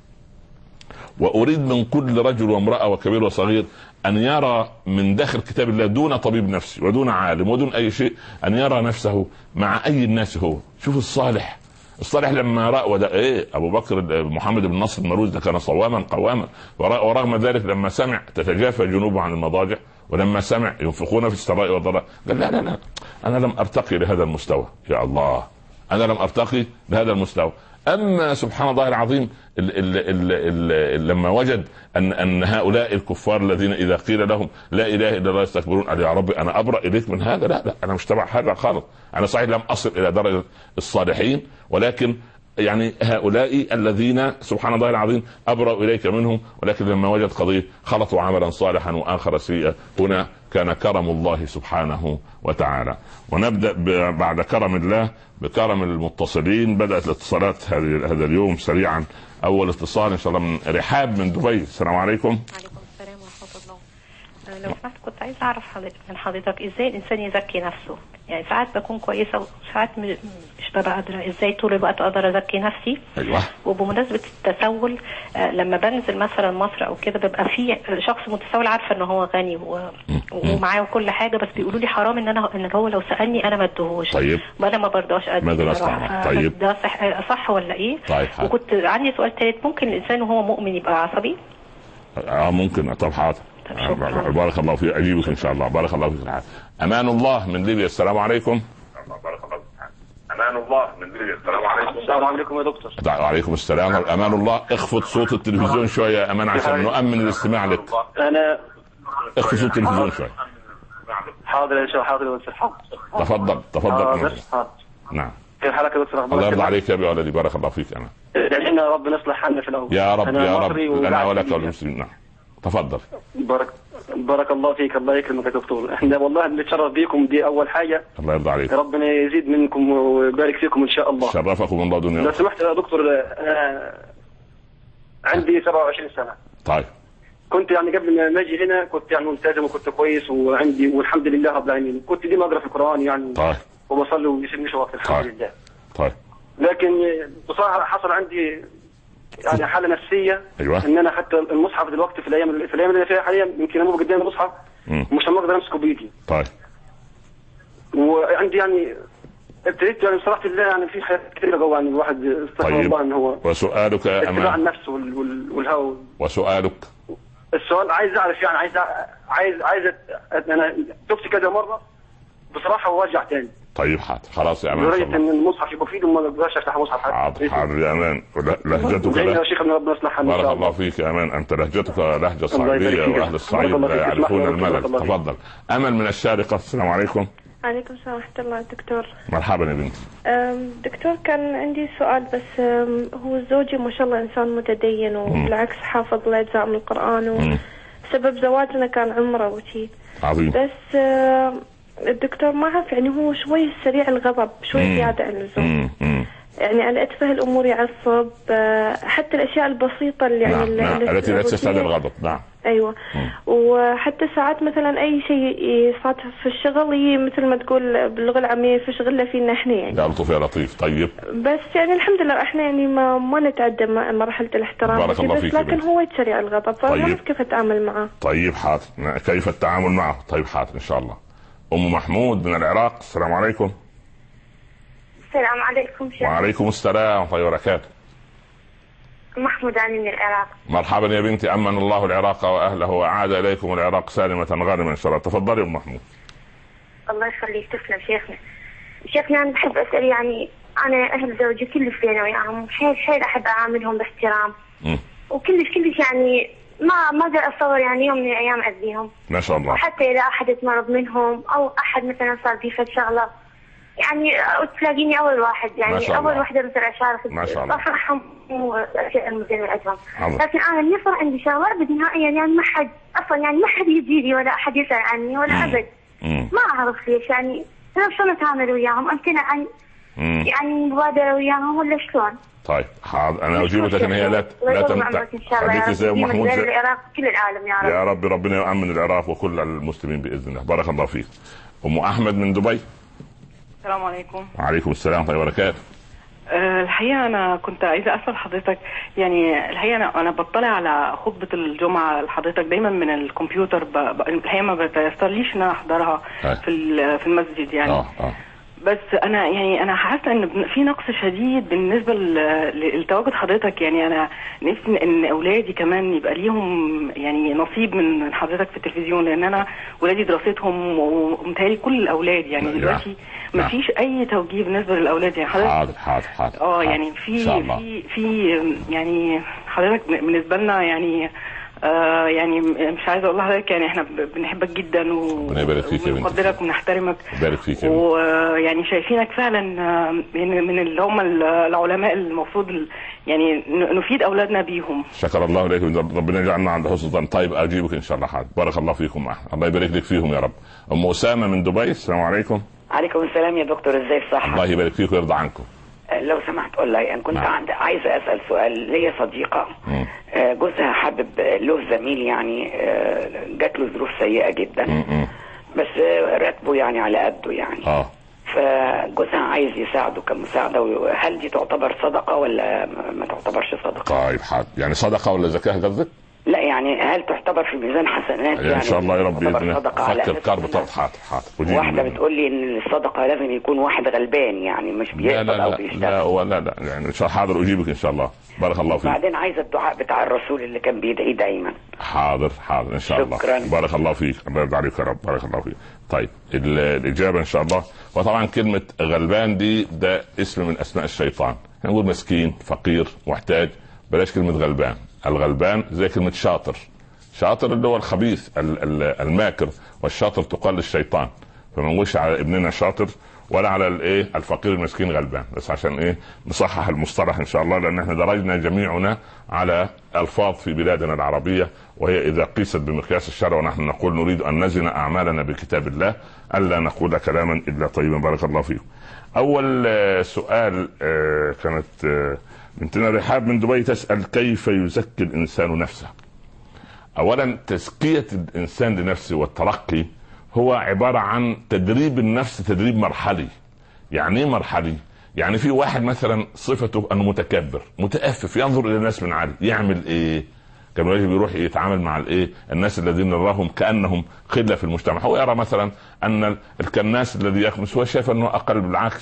واريد من كل رجل وامراه وكبير وصغير ان يرى من داخل كتاب الله دون طبيب نفسي ودون عالم ودون اي شيء، ان يرى نفسه مع اي الناس هو. شوف الصالح، الصالح لما رأى وده ايه ابو بكر محمد بن نصر المروزي ده كان صواما قواما، ورغم ذلك لما سمع تتجافى جنوبه عن المضاجع، ولما سمع ينفقون في السراء والضراء قال لا لا لا انا لم ارتقي لهذا المستوى. يا الله انا لم ارتقي لهذا المستوى. اما سبحان الله العظيم ال ال ال ال لما وجد ان ان هؤلاء الكفار الذين اذا قيل لهم لا اله الا الله يستكبرون، قال يا رب انا ابرأ اليك من هذا. لا لا انا مش تبع هذا خالص. انا صحيح لم اصل الى درجه الصالحين، ولكن يعني هؤلاء الذين سبحان الله العظيم أبرأ إليك منهم. ولكن لما وجد قضية خلطوا عملا صالحا وآخر سيئا، هنا كان كرم الله سبحانه وتعالى. ونبدأ بعد كرم الله بكرم المتصلين. بدأت الاتصالات هذا اليوم سريعا. أول اتصال إن شاء الله من رحاب من دبي. السلام عليكم. عليكم السلام ورحمة الله. لو سمحت كنت عايز أعرف من حضرتك إزاي الإنسان يزكي نفسه. يعني ساعات بكون كويسة وساعات مش ببقى قادرة، ازاي طول الوقت اقدر ازكي نفسي؟ أيوة. وبمناسبة التسول، لما بنزل مثلا مصر او كده بيبقى في شخص متسول عارفة ان هو غني و... ومعاه كل حاجة، بس بيقولوا لي حرام ان انا ان هو لو سألني انا ما ادهوش. طيب. وانا ما برضاش ادي. طيب. ده صح, صح ولا ايه؟ طيب. وكنت عندي سؤال ثالث، ممكن الانسان وهو مؤمن يبقى عصبي؟ اه ممكن. طب حاضر. بارك الله فيك، اجيبك ان شاء الله. بارك الله فيك. امان الله من ليبيا. السلام عليكم. بارك الله فيك. امان الله من ليبيا. السلام عليكم. السلام عليكم يا دكتور. وعليكم السلام. امان الله. اخفض صوت التلفزيون شويه يا امان عشان نؤمن الاستماع لك. انا اخفض صوت التلفزيون شويه. حاضر يا شيخ. حاضر يا دكتور. تفضل تفضل. حاضر. نعم. كيف حالك يا دكتور؟ الله يرضى عليك يا ابي ولدي. بارك الله فيك. انا دعينا رب نصلح حالنا في الاول. يا رب يا رب لنا ولك وللمسلمين. نعم تفضل. بارك بارك الله فيك. الله يكرمك يا دكتور. احنا والله بنتشرف بيكم، دي اول حاجه. الله يرضى عليك. ربنا يزيد منكم ويبارك فيكم ان شاء الله. شرفكم الله دنيا. لو سمحت يا دكتور، انا عندي سبعة وعشرين سنه. طيب. كنت يعني قبل ما اجي هنا كنت يعني ملتزم وكنت كويس وعندي والحمد لله رب العالمين، كنت ديما اقرا في القران يعني. طيب. وبصلي ويسمي شوقي الحمد طيب. لله. طيب. لكن بصراحه حصل عندي يعني حاله نفسيه. أيوة. ان انا حتى المصحف دلوقتي في الايام في الايام اللي فيها حاليا يمكن امر قدامي المصحف مش اقدر امسكه بايدي. طيب. وعندي يعني ابتديت يعني بصراحه الله يعني في حاجات كثيره جوه، يعني الواحد استغفر طيب. الله ان هو وسؤالك يا اتباع أمان؟ النفس وال- وال- والهوى. وسؤالك؟ السؤال عايز اعرف يعني عايز عايز عايز أت- انا تبت كذا مره بصراحه ووجع تاني. طيب حاضر خلاص يا أمان إن شاء لدرجه الله. ان المصحف يبقى في ايده وما بقدرش افتح مصحف حتى. حاضر حاضر يا أمان. لهجتك زي يا له... شيخ من ربنا يصلح حالنا ان بارك شاء الله الله. فيك يا أمان. أنت لهجتك لهجة يبارك صعيدية، فيك. وأهل الصعيد بارك الله لا فيك. يعرفون اسمح لي. الملل. بارك الله فيك. تفضل. أمل من الشارقة، السلام عليكم. عليكم السلام ورحمة الله. دكتور مرحبا يا بنتي. أم، دكتور كان عندي سؤال بس. أم، هو زوجي ما شاء الله إنسان متدين وبالعكس حافظ الأجزاء من القرآن، وسبب زواجنا كان عمره وشي. عظيم. بس أم، الدكتور ما أعرف يعني هو شوي سريع الغضب، شوي زيادة عن اللزوم. يعني على أتفه الأمور يعصب، أه، حتى الأشياء البسيطة اللي يعني نعم. اللي نعم. اللي التي لا الروتينية. تستدعي الغضب. نعم. ايوه. مم. وحتى ساعات مثلا اي شيء يصادف في الشغل ي- مثل ما تقول باللغه العاميه في شغلنا فينا احنا يعني. يا لطيف يا لطيف. طيب. بس يعني الحمد لله احنا يعني ما ما نتعدى م- مرحله الاحترام. بارك الله بس فيك لكن بنت. هو سريع الغضب، فما طيب. اعرف كيف اتعامل معه. طيب حاضر. كيف التعامل معه؟ طيب حاضر ان شاء الله. ام محمود من العراق، السلام عليكم. السلام عليكم شيخ. وعليكم السلام ورحمة الله وبركاته. محمود علي من العراق. مرحبا يا بنتي. امن الله العراق واهله واعاد اليكم العراق سالمه غانما ان شاء الله. تفضلي ام محمود. الله يخليك. تسلم شيخنا. شيخنا انا بحب اسال، يعني انا اهل زوجي كلش بيني وياهم حيل حيل احب اعاملهم باحترام، وكلش كلش يعني ما ما اقدر اتصور يعني يوم من الايام اذيهم. ما شاء الله. وحتى اذا احد اتمرض منهم او احد مثلا صار فيه فد شغله، يعني تلاقيني اول واحد يعني اول وحده مثل اشارك افرحهم والاشياء المزينه لهم. لكن انا اللي يصير عندي شغله بالنهائيا يعني ما حد اصلا يعني ما حد يجي لي ولا احد يسال عني ولا ابد. ما اعرف ليش يعني انا شلون اتعامل وياهم؟ امتنع عن يعني مبادره وياهم ولا شلون؟ طيب حاضر انا اجيبك، لكن هي لا لا تمتع خليكي زي ام محمود زي العراق كل العالم يا رب. يا رب ربنا يؤمن العراق وكل المسلمين باذن الله. بارك الله فيك. ام احمد من دبي. السلام عليكم. وعليكم السلام ورحمه الله وبركاته. أه الحقيقه انا كنت عايزه اسال حضرتك، يعني الحقيقه انا انا بطلع على خطبه الجمعه لحضرتك دايما من الكمبيوتر، ب... ب... الحقيقه ما بتيسرليش ان انا احضرها في في المسجد يعني. اه اه بس انا يعني انا حاسه ان في نقص شديد بالنسبه لتواجد حضرتك. يعني انا نفسي ان اولادي كمان يبقى ليهم يعني نصيب من حضرتك في التلفزيون، لان انا ولادي دراستهم ومتهيألي كل الاولاد يعني دلوقتي ما فيش اي توجيه بالنسبه للاولاد يعني حضرتك. حاضر حاضر حاضر. اه يعني في في في يعني حضرتك بالنسبه لنا يعني آه يعني مش عايزه اقول لحضرتك يعني احنا بنحبك جدا وبنقدرك وبنحترمك. بارك فيك. ويعني شايفينك فعلا من من اللي هم العلماء المفروض يعني نفيد اولادنا بيهم. شكر الله لك، ربنا يجعلنا عند حسن ظن. طيب اجيبك ان شاء الله. حاضر. بارك الله فيكم. أحد. الله يبارك لك فيهم يا رب. ام اسامه من دبي، السلام عليكم. عليكم السلام يا دكتور، ازاي الصحه؟ الله يبارك فيك ويرضى عنكم. لو سمحت قول لي، انا كنت نعم. عند عايزه اسال سؤال. ليا صديقه مم. جوزها حابب له زميل يعني جات له ظروف سيئه جدا مم. بس راتبه يعني على قده يعني اه فجوزها عايز يساعده كمساعده، وهل دي تعتبر صدقه ولا ما تعتبرش صدقه؟ طيب حاضر. يعني صدقه ولا زكاه قصدك؟ لا يعني هل تعتبر في ميزان حسنات يعني ان شاء الله يا رب باذن الله. فكر كرب طرد. حاضر حاضر. واحده بتقول لي ان الصدقه لازم يكون واحد غلبان يعني مش بيقبض او بيشتغل. لا لا لا لا يعني ان شاء الله. حاضر اجيبك ان شاء الله. بارك الله فيك. بعدين عايزه الدعاء بتاع الرسول اللي كان بيدعي دايما. حاضر حاضر ان شاء الله. شكرا. بارك الله فيك. الله يرضى عليك يا رب. بارك الله فيك. طيب الاجابه ان شاء الله. وطبعا كلمه غلبان دي ده اسم من اسماء الشيطان. نقول مسكين فقير محتاج، بلاش كلمه غلبان. الغلبان زي كلمه شاطر. شاطر اللي هو الخبيث الماكر، والشاطر تقال للشيطان. فما نقولش على ابننا شاطر ولا على الايه الفقير المسكين غلبان، بس عشان ايه نصحح المصطلح ان شاء الله، لان احنا درجنا جميعنا على الفاظ في بلادنا العربيه، وهي اذا قيست بمقياس الشرع، ونحن نقول نريد ان نزن اعمالنا بكتاب الله الا نقول كلاما الا طيبا. بارك الله فيكم. اول سؤال كانت بنتنا رحاب من دبي تسال كيف يزكي الانسان نفسه. اولا تزكيه الانسان لنفسه والترقي هو عباره عن تدريب النفس تدريب مرحلي. يعني ايه مرحلي؟ يعني في واحد مثلا صفته انه متكبر متأفف ينظر الى الناس من عالي، يعمل ايه؟ كان يجب يروح يتعامل مع الايه الناس الذين نراهم كانهم قله في المجتمع. هو يرى مثلا ان الكناس الذي يكنس هو شايف انه اقل، بالعكس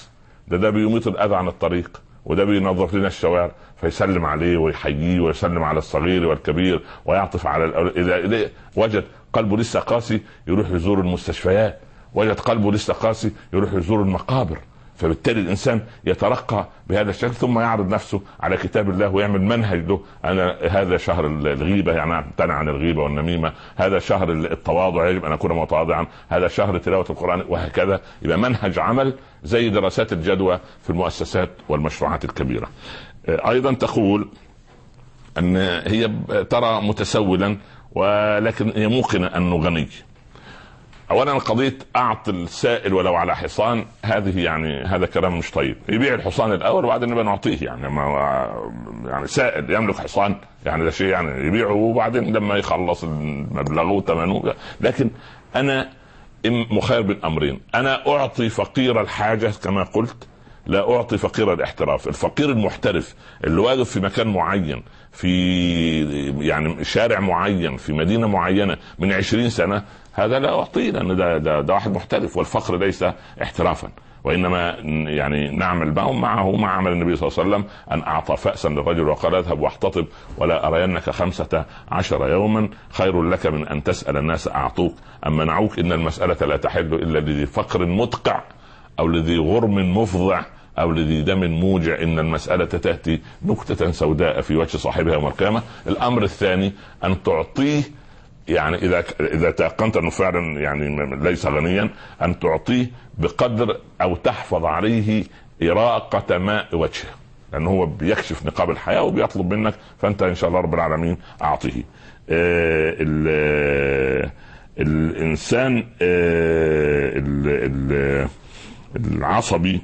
ده ده بيميط الاذى عن الطريق، وده بينظف لنا الشوارع، فيسلم عليه ويحييه ويسلم على الصغير والكبير ويعطف على الأول. اذا وجد قلبه لسه قاسي يروح يزور المستشفيات، وجد قلبه لسه قاسي يروح يزور المقابر. فبالتالي الانسان يترقى بهذا الشكل، ثم يعرض نفسه على كتاب الله ويعمل منهج له. انا هذا شهر الغيبه، يعني امتنع عن الغيبه والنميمه. هذا شهر التواضع، يجب ان اكون متواضعا. هذا شهر تلاوه القران، وهكذا. يبقى منهج عمل زي دراسات الجدوى في المؤسسات والمشروعات الكبيره. ايضا تقول ان هي ترى متسولا، ولكن هي موقنه انه غني. اولا قضيه اعطي السائل ولو على حصان، هذه يعني هذا كلام مش طيب. يبيع الحصان الاول وبعدين نبقى نعطيه. يعني ما يعني سائل يملك حصان، يعني ده شيء يعني يبيعه وبعدين لما يخلص المبلغ وثمنه. لكن انا مخير بين امرين، انا اعطي فقير الحاجه كما قلت، لا اعطي فقير الاحتراف. الفقير المحترف اللي واقف في مكان معين، في يعني شارع معين، في مدينه معينه من عشرين سنه، هذا لا أعطيه، لأن ده, ده, ده واحد محترف. والفقر ليس احترافا، وإنما يعني نعمل معهم معه مع عمل النبي صلى الله عليه وسلم، أن أعطى فأسا للرجل وقال اذهب واحتطب ولا أرينك خمسة عشر يوما خير لك من أن تسأل الناس أعطوك أم منعوك. إن المسألة لا تحل إلا لذي فقر مدقع أو لذي غرم مفضع أو لذي دم موجع. إن المسألة تأتي نكتة سوداء في وجه صاحبها يوم القيامة. الأمر الثاني أن تعطيه، يعني إذا إذا تيقنت أنه فعلا يعني ليس غنيا، أن تعطيه بقدر أو تحفظ عليه إراقة ماء وجهه، لأنه هو بيكشف نقاب الحياة وبيطلب منك، فأنت إن شاء الله رب العالمين أعطيه. آه ال الإنسان آه العصبي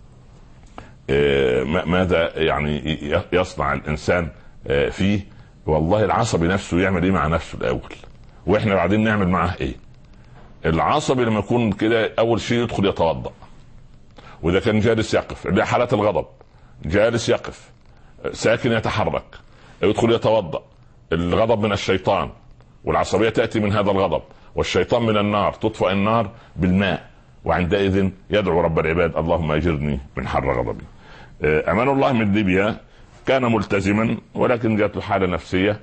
آه ماذا يعني يصنع الإنسان آه فيه؟ والله العصبي نفسه يعمل إيه مع نفسه الأول، واحنا بعدين نعمل معاه ايه. العصبي لما يكون كده اول شيء يدخل يتوضا، واذا كان جالس يقف، اللي حالات الغضب جالس يقف ساكن يتحرك، يدخل يتوضا. الغضب من الشيطان والعصبيه تاتي من هذا الغضب، والشيطان من النار، تطفئ النار بالماء، وعندئذ يدعو رب العباد اللهم اجرني من حر غضبي. امان الله من ليبيا كان ملتزما، ولكن جاءت له حاله نفسيه،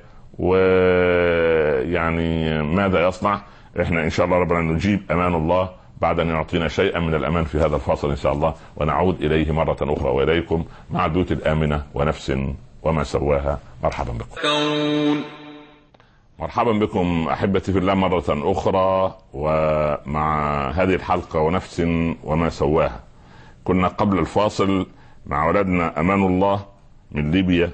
ويعني ماذا يصنع؟ احنا ان شاء الله ربنا نجيب امان الله بعد ان يعطينا شيئا من الامان في هذا الفصل ان شاء الله، ونعود اليه مره اخرى واليكم مع البيوت الامنه ونفس وما سواها. مرحبا بكم. مرحبا بكم احبتي في الله مره اخرى، ومع هذه الحلقه ونفس وما سواها. كنا قبل الفاصل مع ولدنا امان الله من ليبيا،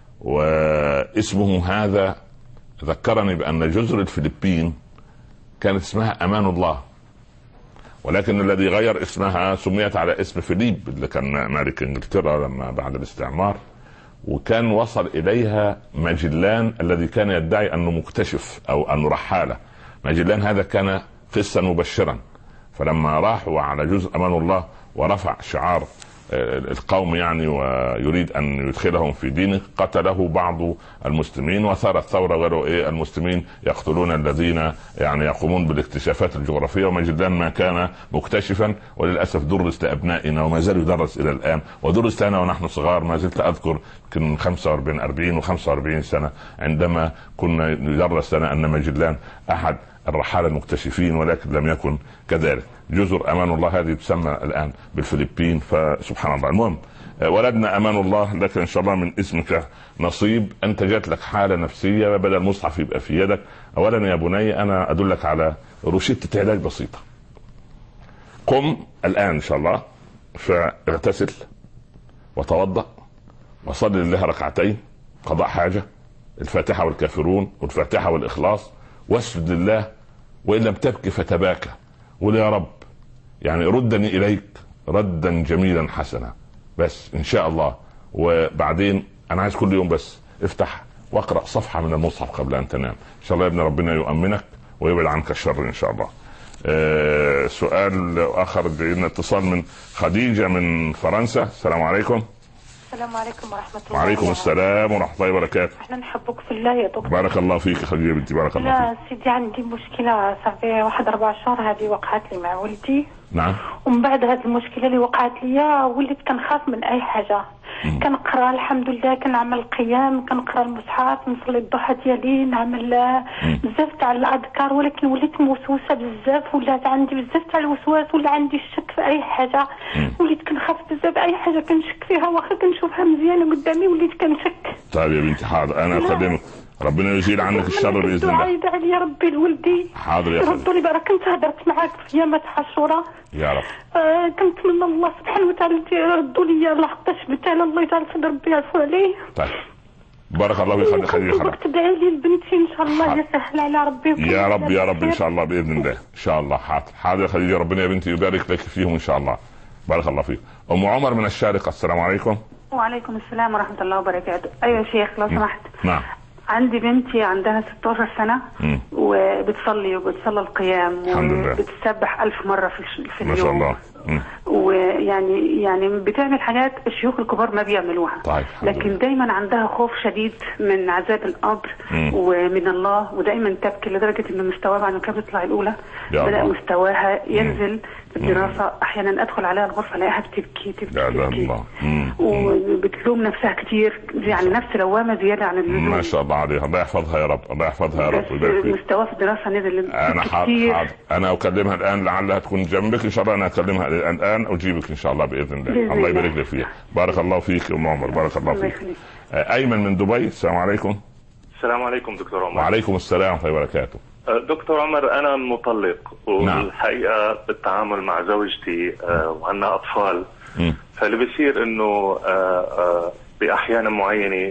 واسمه هذا ذكرني بأن جزر الفلبين كانت اسمها أمان الله، ولكن الذي غير اسمها سميت على اسم فيليب اللي كان ملك انجلترا لما بعد الاستعمار، وكان وصل إليها ماجلان الذي كان يدعي أنه مكتشف أو أنه رحالة. ماجلان هذا كان قسا مبشرا، فلما راحوا على جزر أمان الله ورفع شعار القوم يعني ويريد أن يدخلهم في دينه، قتله بعض المسلمين وثارت ثورة، وقالوا إيه المسلمين يقتلون الذين يعني يقومون بالاكتشافات الجغرافية. وماجلان ما كان مكتشفا، وللأسف درس لأبنائنا وما زال يدرس إلى الآن، ودرس لنا ونحن صغار. ما زلت أذكر يمكن خمسة وأربعين أربعين وخمسة وأربعين سنة عندما كنا يدرس لنا أن ماجلان أحد الرحالة المكتشفين، ولكن لم يكن كذلك. جزر أمان الله هذه تسمى الآن بالفلبين، فسبحان الله. المهم ولدنا أمان الله، لكن إن شاء الله من اسمك نصيب. أنت جات لك حالة نفسية، بدل المصحف يبقى في يدك. أولا يا بني أنا أدلك على روشتة علاج بسيطة. قم الآن إن شاء الله، فاغتسل وتوضأ وصلي لله ركعتين قضاء حاجة، الفاتحة والكافرون والفاتحة والإخلاص، واسجد لله، وإن لم تبكي فتباكى، وقل يا رب يعني ردني إليك ردا جميلا حسنا، بس إن شاء الله. وبعدين أنا عايز كل يوم بس افتح واقرأ صفحة من المصحف قبل أن تنام إن شاء الله يا ابن ربنا يؤمنك ويبعد عنك الشر إن شاء الله. أه سؤال آخر، عندنا اتصال من خديجة من فرنسا. السلام عليكم. السلام عليكم ورحمة الله. وعليكم السلام ورحمة الله وبركاته. احنا نحبك في الله يا دكتور. بارك الله فيك يا خديجة بنتي، بارك الله فيك. لا سيدي عندي مشكلة صعبة، واحد أربع شهور هذه وقعت لي مع ولدي، نعم. ومن بعد هذه المشكله اللي وقعت لي وليت كنخاف من اي حاجه. كنقرا الحمد لله، كنعمل القيام، كنقرا المصحف، نصلي الضحى ديالي، نعمل بزاف تاع الاذكار، ولكن وليت موسوسه بزاف، ولات عندي بزاف تاع الوسواس، ولا عندي الشك في اي حاجه. وليت كنخاف بزاف اي حاجه كنشك فيها، واخا كنشوفها مزيانه قدامي وليت كنشك. طيب يا بنتي حاضر، انا اكلمك ربنا يزيل عنك الشر باذن الله. عايد علي يا ربي لولدي. حاضر يا ردوا لي برا. كنت هضرت معاك في ايامات عاشوراء يا رب. آه كنت من الله سبحانه وتعالى ردوا لي لحقاش بتاعنا، الله يجعل صدر ربي يعفو عليه. طيب بارك الله فيك. خلي خلي خلي تدعي لي لبنتي ان شاء الله يسهل على ربي يا رب يا رب ان شاء الله باذن الله ان شاء الله. حاضر حاضر يا خديجه، ربنا يا بنتي يبارك لك فيهم ان شاء الله. بارك الله فيك. ام عمر من الشارقه، السلام عليكم. وعليكم السلام ورحمه الله وبركاته. ايوه يا شيخ لو سمحت. نعم. عندي بنتي عندها ستة عشر سنة م. وبتصلي وبتصلي القيام وبتسبح ألف مرة في, في اليوم ما شاء الله. م. ويعني يعني بتعمل حاجات الشيوخ الكبار ما بيعملوها. طيب. لكن دايما عندها خوف شديد من عذاب القبر ومن الله، ودايما تبكي لدرجة ان مستواها بعد ما كانت بتطلع الأولى بدأ مستواها ينزل في الدراسة. احيانا ادخل عليها الغرفة الاقيها بتبكي تبكي, تبكي. وبتلوم نفسها كتير، يعني نفس لوامة زيادة عن اللزوم. ما شاء الله عليها، الله يحفظها يا رب، الله يحفظها يا رب. مستواها في الدراسة نزل. انا حاضر حاضر انا اكلمها الان لعلها تكون جنبك ان شاء الله. انا اكلمها الان اجيبك ان شاء الله باذن الله. بإذن الله يبارك لك فيها. بارك الله فيك ام عمر، بارك الله فيك. ايمن من دبي، السلام عليكم. السلام عليكم دكتور عمر. وعليكم السلام ورحمه الله وبركاته. دكتور عمر انا مطلق، والحقيقه بالتعامل مع زوجتي وعندنا اطفال، م. فاللي بيصير انه باحيان معينه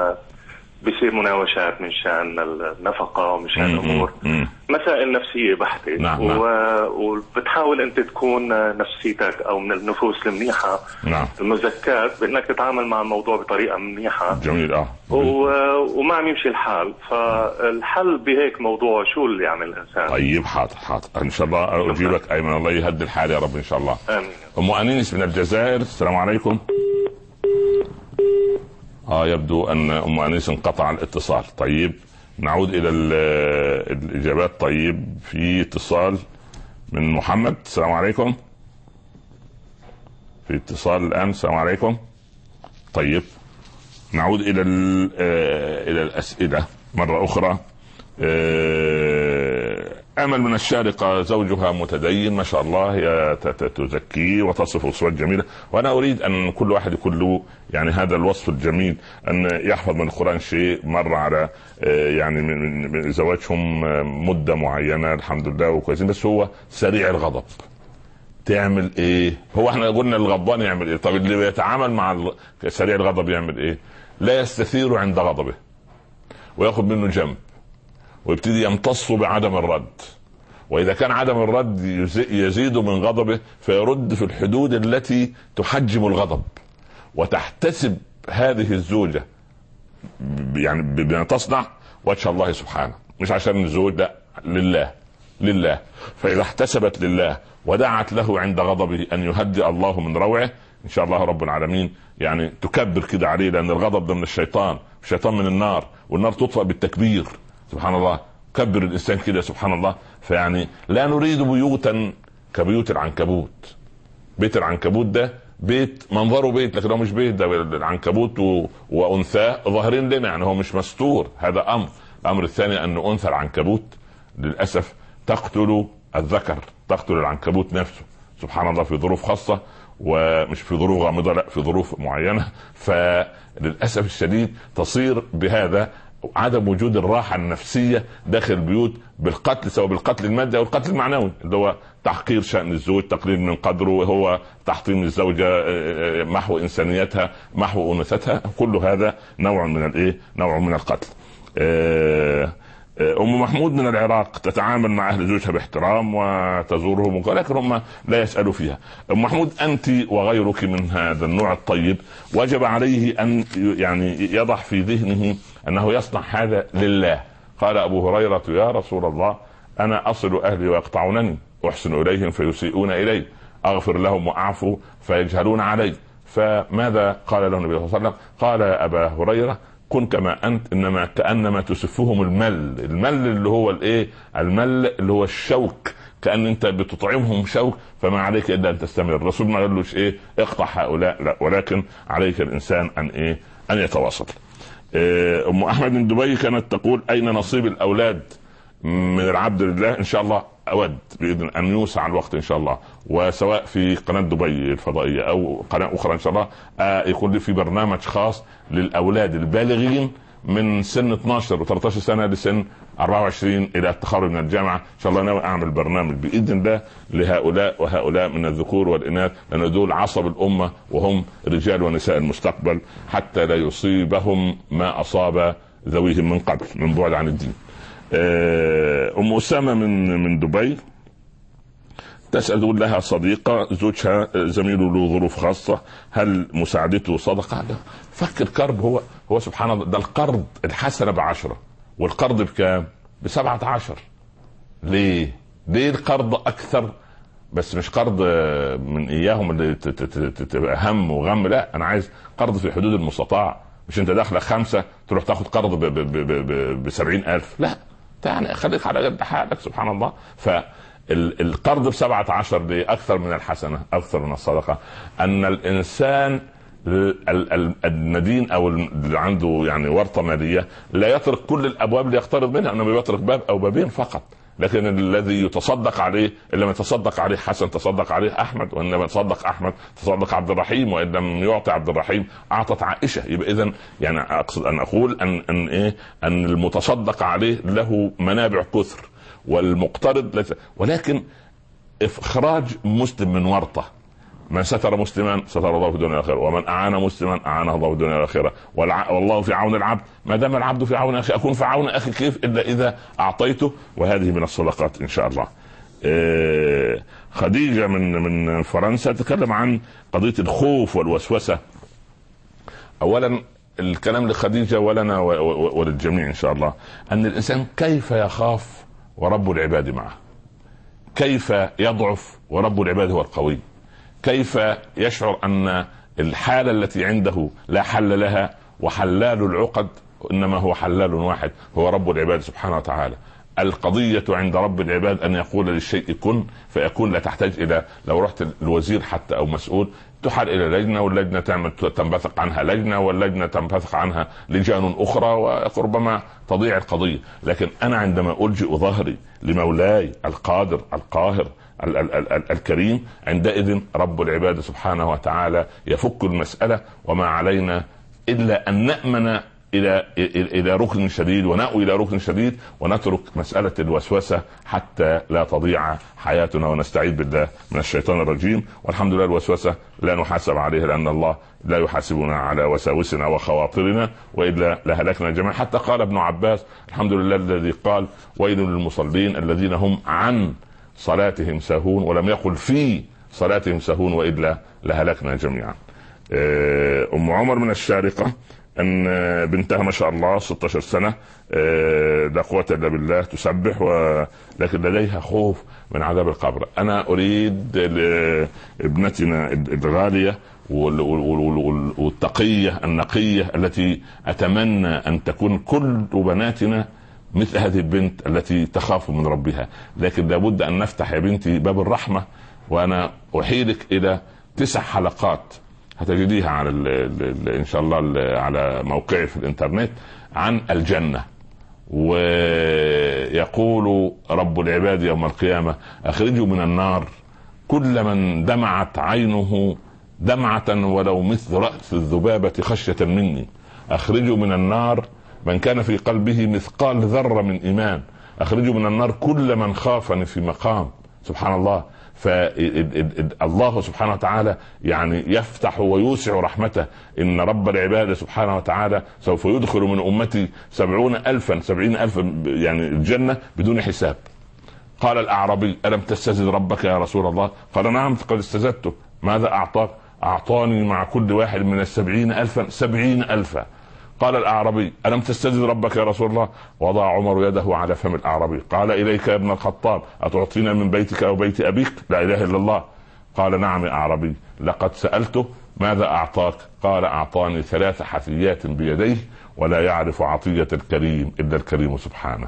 بيصير مناوشات من شان النفقه ومن شان امور مسائل نفسيه بحته. نعم. و... وبتحاول انت تكون نفسيتك او من النفوس المنيحه. نعم. المزكاه بانك تتعامل مع الموضوع بطريقه منيحه. جميل. اه و... وما عم يمشي الحال، فالحل بهيك موضوع شو اللي يعمل الانسان؟ طيب حاضر حاضر ان شاء الله اجيبك ايمن، الله يهدي الحال يا رب ان شاء الله. امين. ام انيس من الجزائر، السلام عليكم. اه يبدو ان ام انيس انقطع الاتصال. طيب نعود الى الاجابات. طيب في اتصال من محمد، السلام عليكم. في اتصال الان، السلام عليكم. طيب نعود الى الى الاسئله مره اخرى. امل من الشارقه زوجها متدين ما شاء الله، هي تزكيه وتصف وصفات جميله، وانا اريد ان كل واحد يكون له يعني هذا الوصف الجميل، ان يحفظ من القران شيء مر على يعني من زواجهم مده معينه الحمد لله وكويسين، بس هو سريع الغضب. تعمل ايه؟ هو احنا قلنا الغضبان يعمل ايه؟ طب اللي بيتعامل مع سريع الغضب يعمل ايه؟ لا يستثير عند غضبه وياخذ منه جنب ويبتدي يمتص بعدم الرد، واذا كان عدم الرد يزيد من غضبه فيرد في الحدود التي تحجم الغضب، وتحتسب هذه الزوجة يعني بما تصنع وجه الله سبحانه، مش عشان الزوج، لا لله لله. فاذا احتسبت لله ودعت له عند غضبه ان يهدئ الله من روعه ان شاء الله رب العالمين يعني تكبر كده عليه، لان الغضب ده من الشيطان، الشيطان من النار، والنار تطفأ بالتكبير سبحان الله. كبر الانسان كده سبحان الله. فيعني لا نريد بيوتا كبيوت العنكبوت. بيت العنكبوت ده بيت منظره بيت لكن هو مش بيت، ده العنكبوت و... وانثاه ظاهرين لنا، يعني هو مش مستور. هذا امر. الامر الثاني ان انثى العنكبوت للاسف تقتل الذكر، تقتل العنكبوت نفسه سبحان الله في ظروف خاصه، ومش في ظروف غامضه، لا في ظروف معينه. فللاسف الشديد تصير بهذا عدم وجود الراحه النفسيه داخل البيوت بالقتل، سواء بالقتل المادي او القتل المعنوي اللي هو تحقير شأن الزوج، تقليل من قدره، هو تحطيم الزوجه، محو انسانيتها، محو انوثتها، كل هذا نوع من الايه؟ نوع من القتل. ام محمود من العراق تتعامل مع اهل زوجها باحترام وتزورهم ولكن هم لا يسالوا فيها. ام محمود انت وغيرك من هذا النوع الطيب وجب عليه ان يعني يضع في ذهنه انه يصنع هذا لله. قال ابو هريره يا رسول الله انا اصل اهلي ويقطعونني، احسن اليهم فيسيئون الي، اغفر لهم واعفو فيجهلون علي. فماذا قال له النبي صلى الله عليه وسلم؟ قال يا ابا هريره كن كما انت انما كانما تسفهم المل. المل اللي هو الايه؟ المل اللي هو الشوك، كأن انت بتطعمهم شوك، فما عليك الا ان تستمر. الرسول ما قالوش ايه اقطع هؤلاء، لا، ولكن عليك الانسان ان ايه ان يتواصل. ام احمد من دبي كانت تقول اين نصيب الاولاد من العبد لله؟ ان شاء الله اود باذن ان يوسع الوقت ان شاء الله، وسواء في قناه دبي الفضائيه او قناه اخرى ان شاء الله آه يكون لي في برنامج خاص للاولاد البالغين من سن اثناشر و13 سنه لسن أربعة وعشرين الى التخرج من الجامعه. ان شاء الله ناوي اعمل برنامج باذن الله لهؤلاء وهؤلاء من الذكور والاناث، لان دول عصب الامه وهم رجال ونساء المستقبل، حتى لا يصيبهم ما اصاب ذويهم من قبل من بعد عن الدين. ام اسامه من من دبي تسأل تقول لها صديقة زوجها زميله له ظروف خاصة، هل مساعدته صدقة؟ فك الكرب. هو هو سبحان الله، ده القرض الحسنة بعشرة والقرض بكام؟ بسبعة عشر. ليه؟ ليه القرض أكثر؟ بس مش قرض من إياهم اللي تبقى هم وغم، لا، أنا عايز قرض في حدود المستطاع. مش أنت داخلة خمسة تروح تاخد قرض بسبعين ألف، لا، يعني خليك على قد حالك. سبحان الله. ف القرض بسبعة عشر لأكثر من الحسنة، أكثر من الصدقة. أن الإنسان المدين أو اللي عنده يعني ورطة مالية لا يترك كل الأبواب اللي يقترض منها، إنما يترك باب أو بابين فقط. لكن الذي يتصدق عليه إن لم يتصدق عليه حسن تصدق عليه أحمد، وإن لم يتصدق أحمد تصدق عبد الرحيم، وإن لم يعطي عبد الرحيم أعطت عائشة. يبقى إذن يعني أقصد أن أقول أن أن إيه أن المتصدق عليه له منابع كثر، والمقترض ليس. ولكن إخراج مسلم من ورطة، من ستر مسلما ستر الله في الدنيا والآخرة، ومن أعان مسلما أعانه الله في الدنيا والآخرة، والله في عون العبد ما دام العبد في عون أخي. أكون في عون أخي كيف إلا إذا أعطيته، وهذه من الصدقات إن شاء الله. خديجة من من فرنسا تتكلم عن قضية الخوف والوسوسة. أولا الكلام لخديجة ولنا وللجميع إن شاء الله، أن الإنسان كيف يخاف ورب العباد معه، كيف يضعف ورب العباد هو القوي، كيف يشعر أن الحالة التي عنده لا حل لها، وحلال العقد إنما هو حلال واحد هو رب العباد سبحانه وتعالى. القضية عند رب العباد أن يقول للشيء كن فيكون، لا تحتاج إلى لو رحت الوزير حتى أو مسؤول تحال إلى لجنة، واللجنة تعمل تنبثق عنها لجنة، واللجنة تنبثق عنها لجان أخرى، وربما تضيع القضية. لكن أنا عندما ألجئ ظهري لمولاي القادر القاهر ال- ال- ال- الكريم، عندئذ رب العباد سبحانه وتعالى يفك المسألة، وما علينا إلا أن نأمن إلى إلى ركن شديد ونأوي إلى ركن شديد، ونترك مسألة الوسوسة حتى لا تضيع حياتنا، ونستعيذ بالله من الشيطان الرجيم. والحمد لله الوسوسة لا نحاسب عليها، لأن الله لا يحاسبنا على وساوسنا وخواطرنا، وإلا لهلكنا جميعا. حتى قال ابن عباس الحمد لله الذي قال ويل للمصلين الذين هم عن صلاتهم ساهون، ولم يقل في صلاتهم ساهون، وإلا لهلكنا جميعا. أم عمر من الشارقة أن بنتها ما شاء الله ستة عشر سنة لا قوة إلا بالله تسبح، ولكن لديها خوف من عذاب القبر. أنا أريد لابنتنا الغالية والتقية النقية التي أتمنى أن تكون كل بناتنا مثل هذه البنت التي تخاف من ربها. لكن لابد أن نفتح يا بنتي باب الرحمة، وأنا أحيلك إلى تسع حلقات هتجديها على ال ال ان شاء الله على موقعي في الانترنت عن الجنة. ويقول رب العباد يوم القيامة اخرجوا من النار كل من دمعت عينه دمعة ولو مثل رأس الذبابة خشية مني. اخرجوا من النار من كان في قلبه مثقال ذرة من ايمان. اخرجوا من النار كل من خافني في مقام. سبحان الله. فالله سبحانه وتعالى يعني يفتح ويوسع رحمته. إن رب العباد سبحانه وتعالى سوف يدخل من أمتي سبعون ألفا سبعين ألفا يعني الجنة بدون حساب. قال الأعرابي ألم تستزد ربك يا رسول الله؟ قال نعم قد استزدته. ماذا أعطاك؟ أعطاني مع كل واحد من السبعين ألفا سبعين ألفا. قال الأعرابي ألم تستجد ربك يا رسول الله؟ وضع عمر يده على فم الأعرابي. قال إليك يا ابن الخطاب أتعطينا من بيتك أو بيت أبيك؟ لا إله إلا الله. قال نعم يا أعرابي لقد سألته ماذا أعطاك؟ قال أعطاني ثلاث حثيات بيديه ولا يعرف عطية الكريم إلا الكريم سبحانه.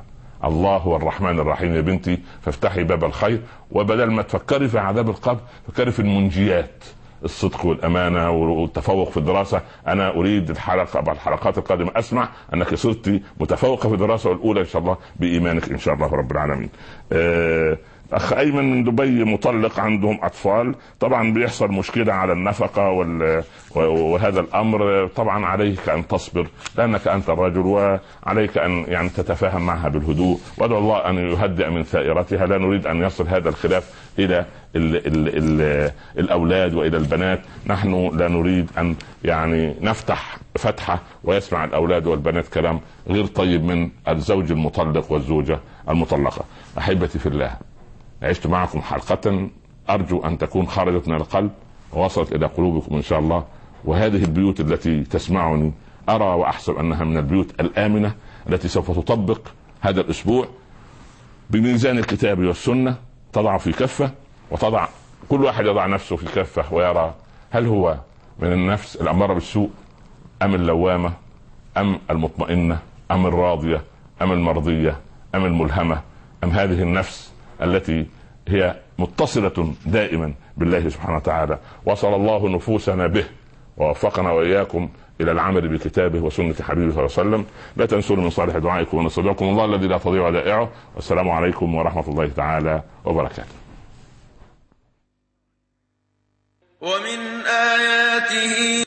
الله هو الرحمن الرحيم يا بنتي، فافتحي باب الخير، وبدل ما تفكري في عذاب القبر فكري في المنجيات، الصدق والامانه والتفوق في الدراسه. انا اريد الحلقه بعد الحلقات القادمه اسمع انك صرتي متفوقه في الدراسه والاولى ان شاء الله بايمانك ان شاء الله رب العالمين. أه اخ ايمن من دبي مطلق، عندهم اطفال، طبعا بيحصل مشكله على النفقه وال... وهذا الامر طبعا عليك ان تصبر لانك انت الرجل، وعليك ان يعني تتفاهم معها بالهدوء، وادعو الله ان يهدئ من ثائرتها. لا نريد ان يصل هذا الخلاف الى ال ال ال الاولاد والى البنات، نحن لا نريد ان يعني نفتح فتحه ويسمع الاولاد والبنات كلام غير طيب من الزوج المطلق والزوجه المطلقه. احبتي في الله، عشت معكم حلقة أرجو أن تكون خرجت من القلب ووصلت إلى قلوبكم إن شاء الله. وهذه البيوت التي تسمعني أرى وأحسب أنها من البيوت الآمنة التي سوف تطبق هذا الأسبوع بميزان الكتاب والسنة، تضع في كفة وتضع كل واحد يضع نفسه في كفة ويرى هل هو من النفس الأمارة بالسوء أم اللوامة أم المطمئنة أم الراضية أم المرضية أم الملهمة أم هذه النفس التي هي متصلة دائما بالله سبحانه وتعالى. وصل الله نفوسنا به ووفقنا وإياكم إلى العمل بكتابه وسنة حبيبه صلى الله عليه وسلم. لا تنسوا من صالح دعائكم ونستودعكم الله الذي لا تضيع ودائعه، والسلام عليكم ورحمة الله تعالى وبركاته. ومن آياته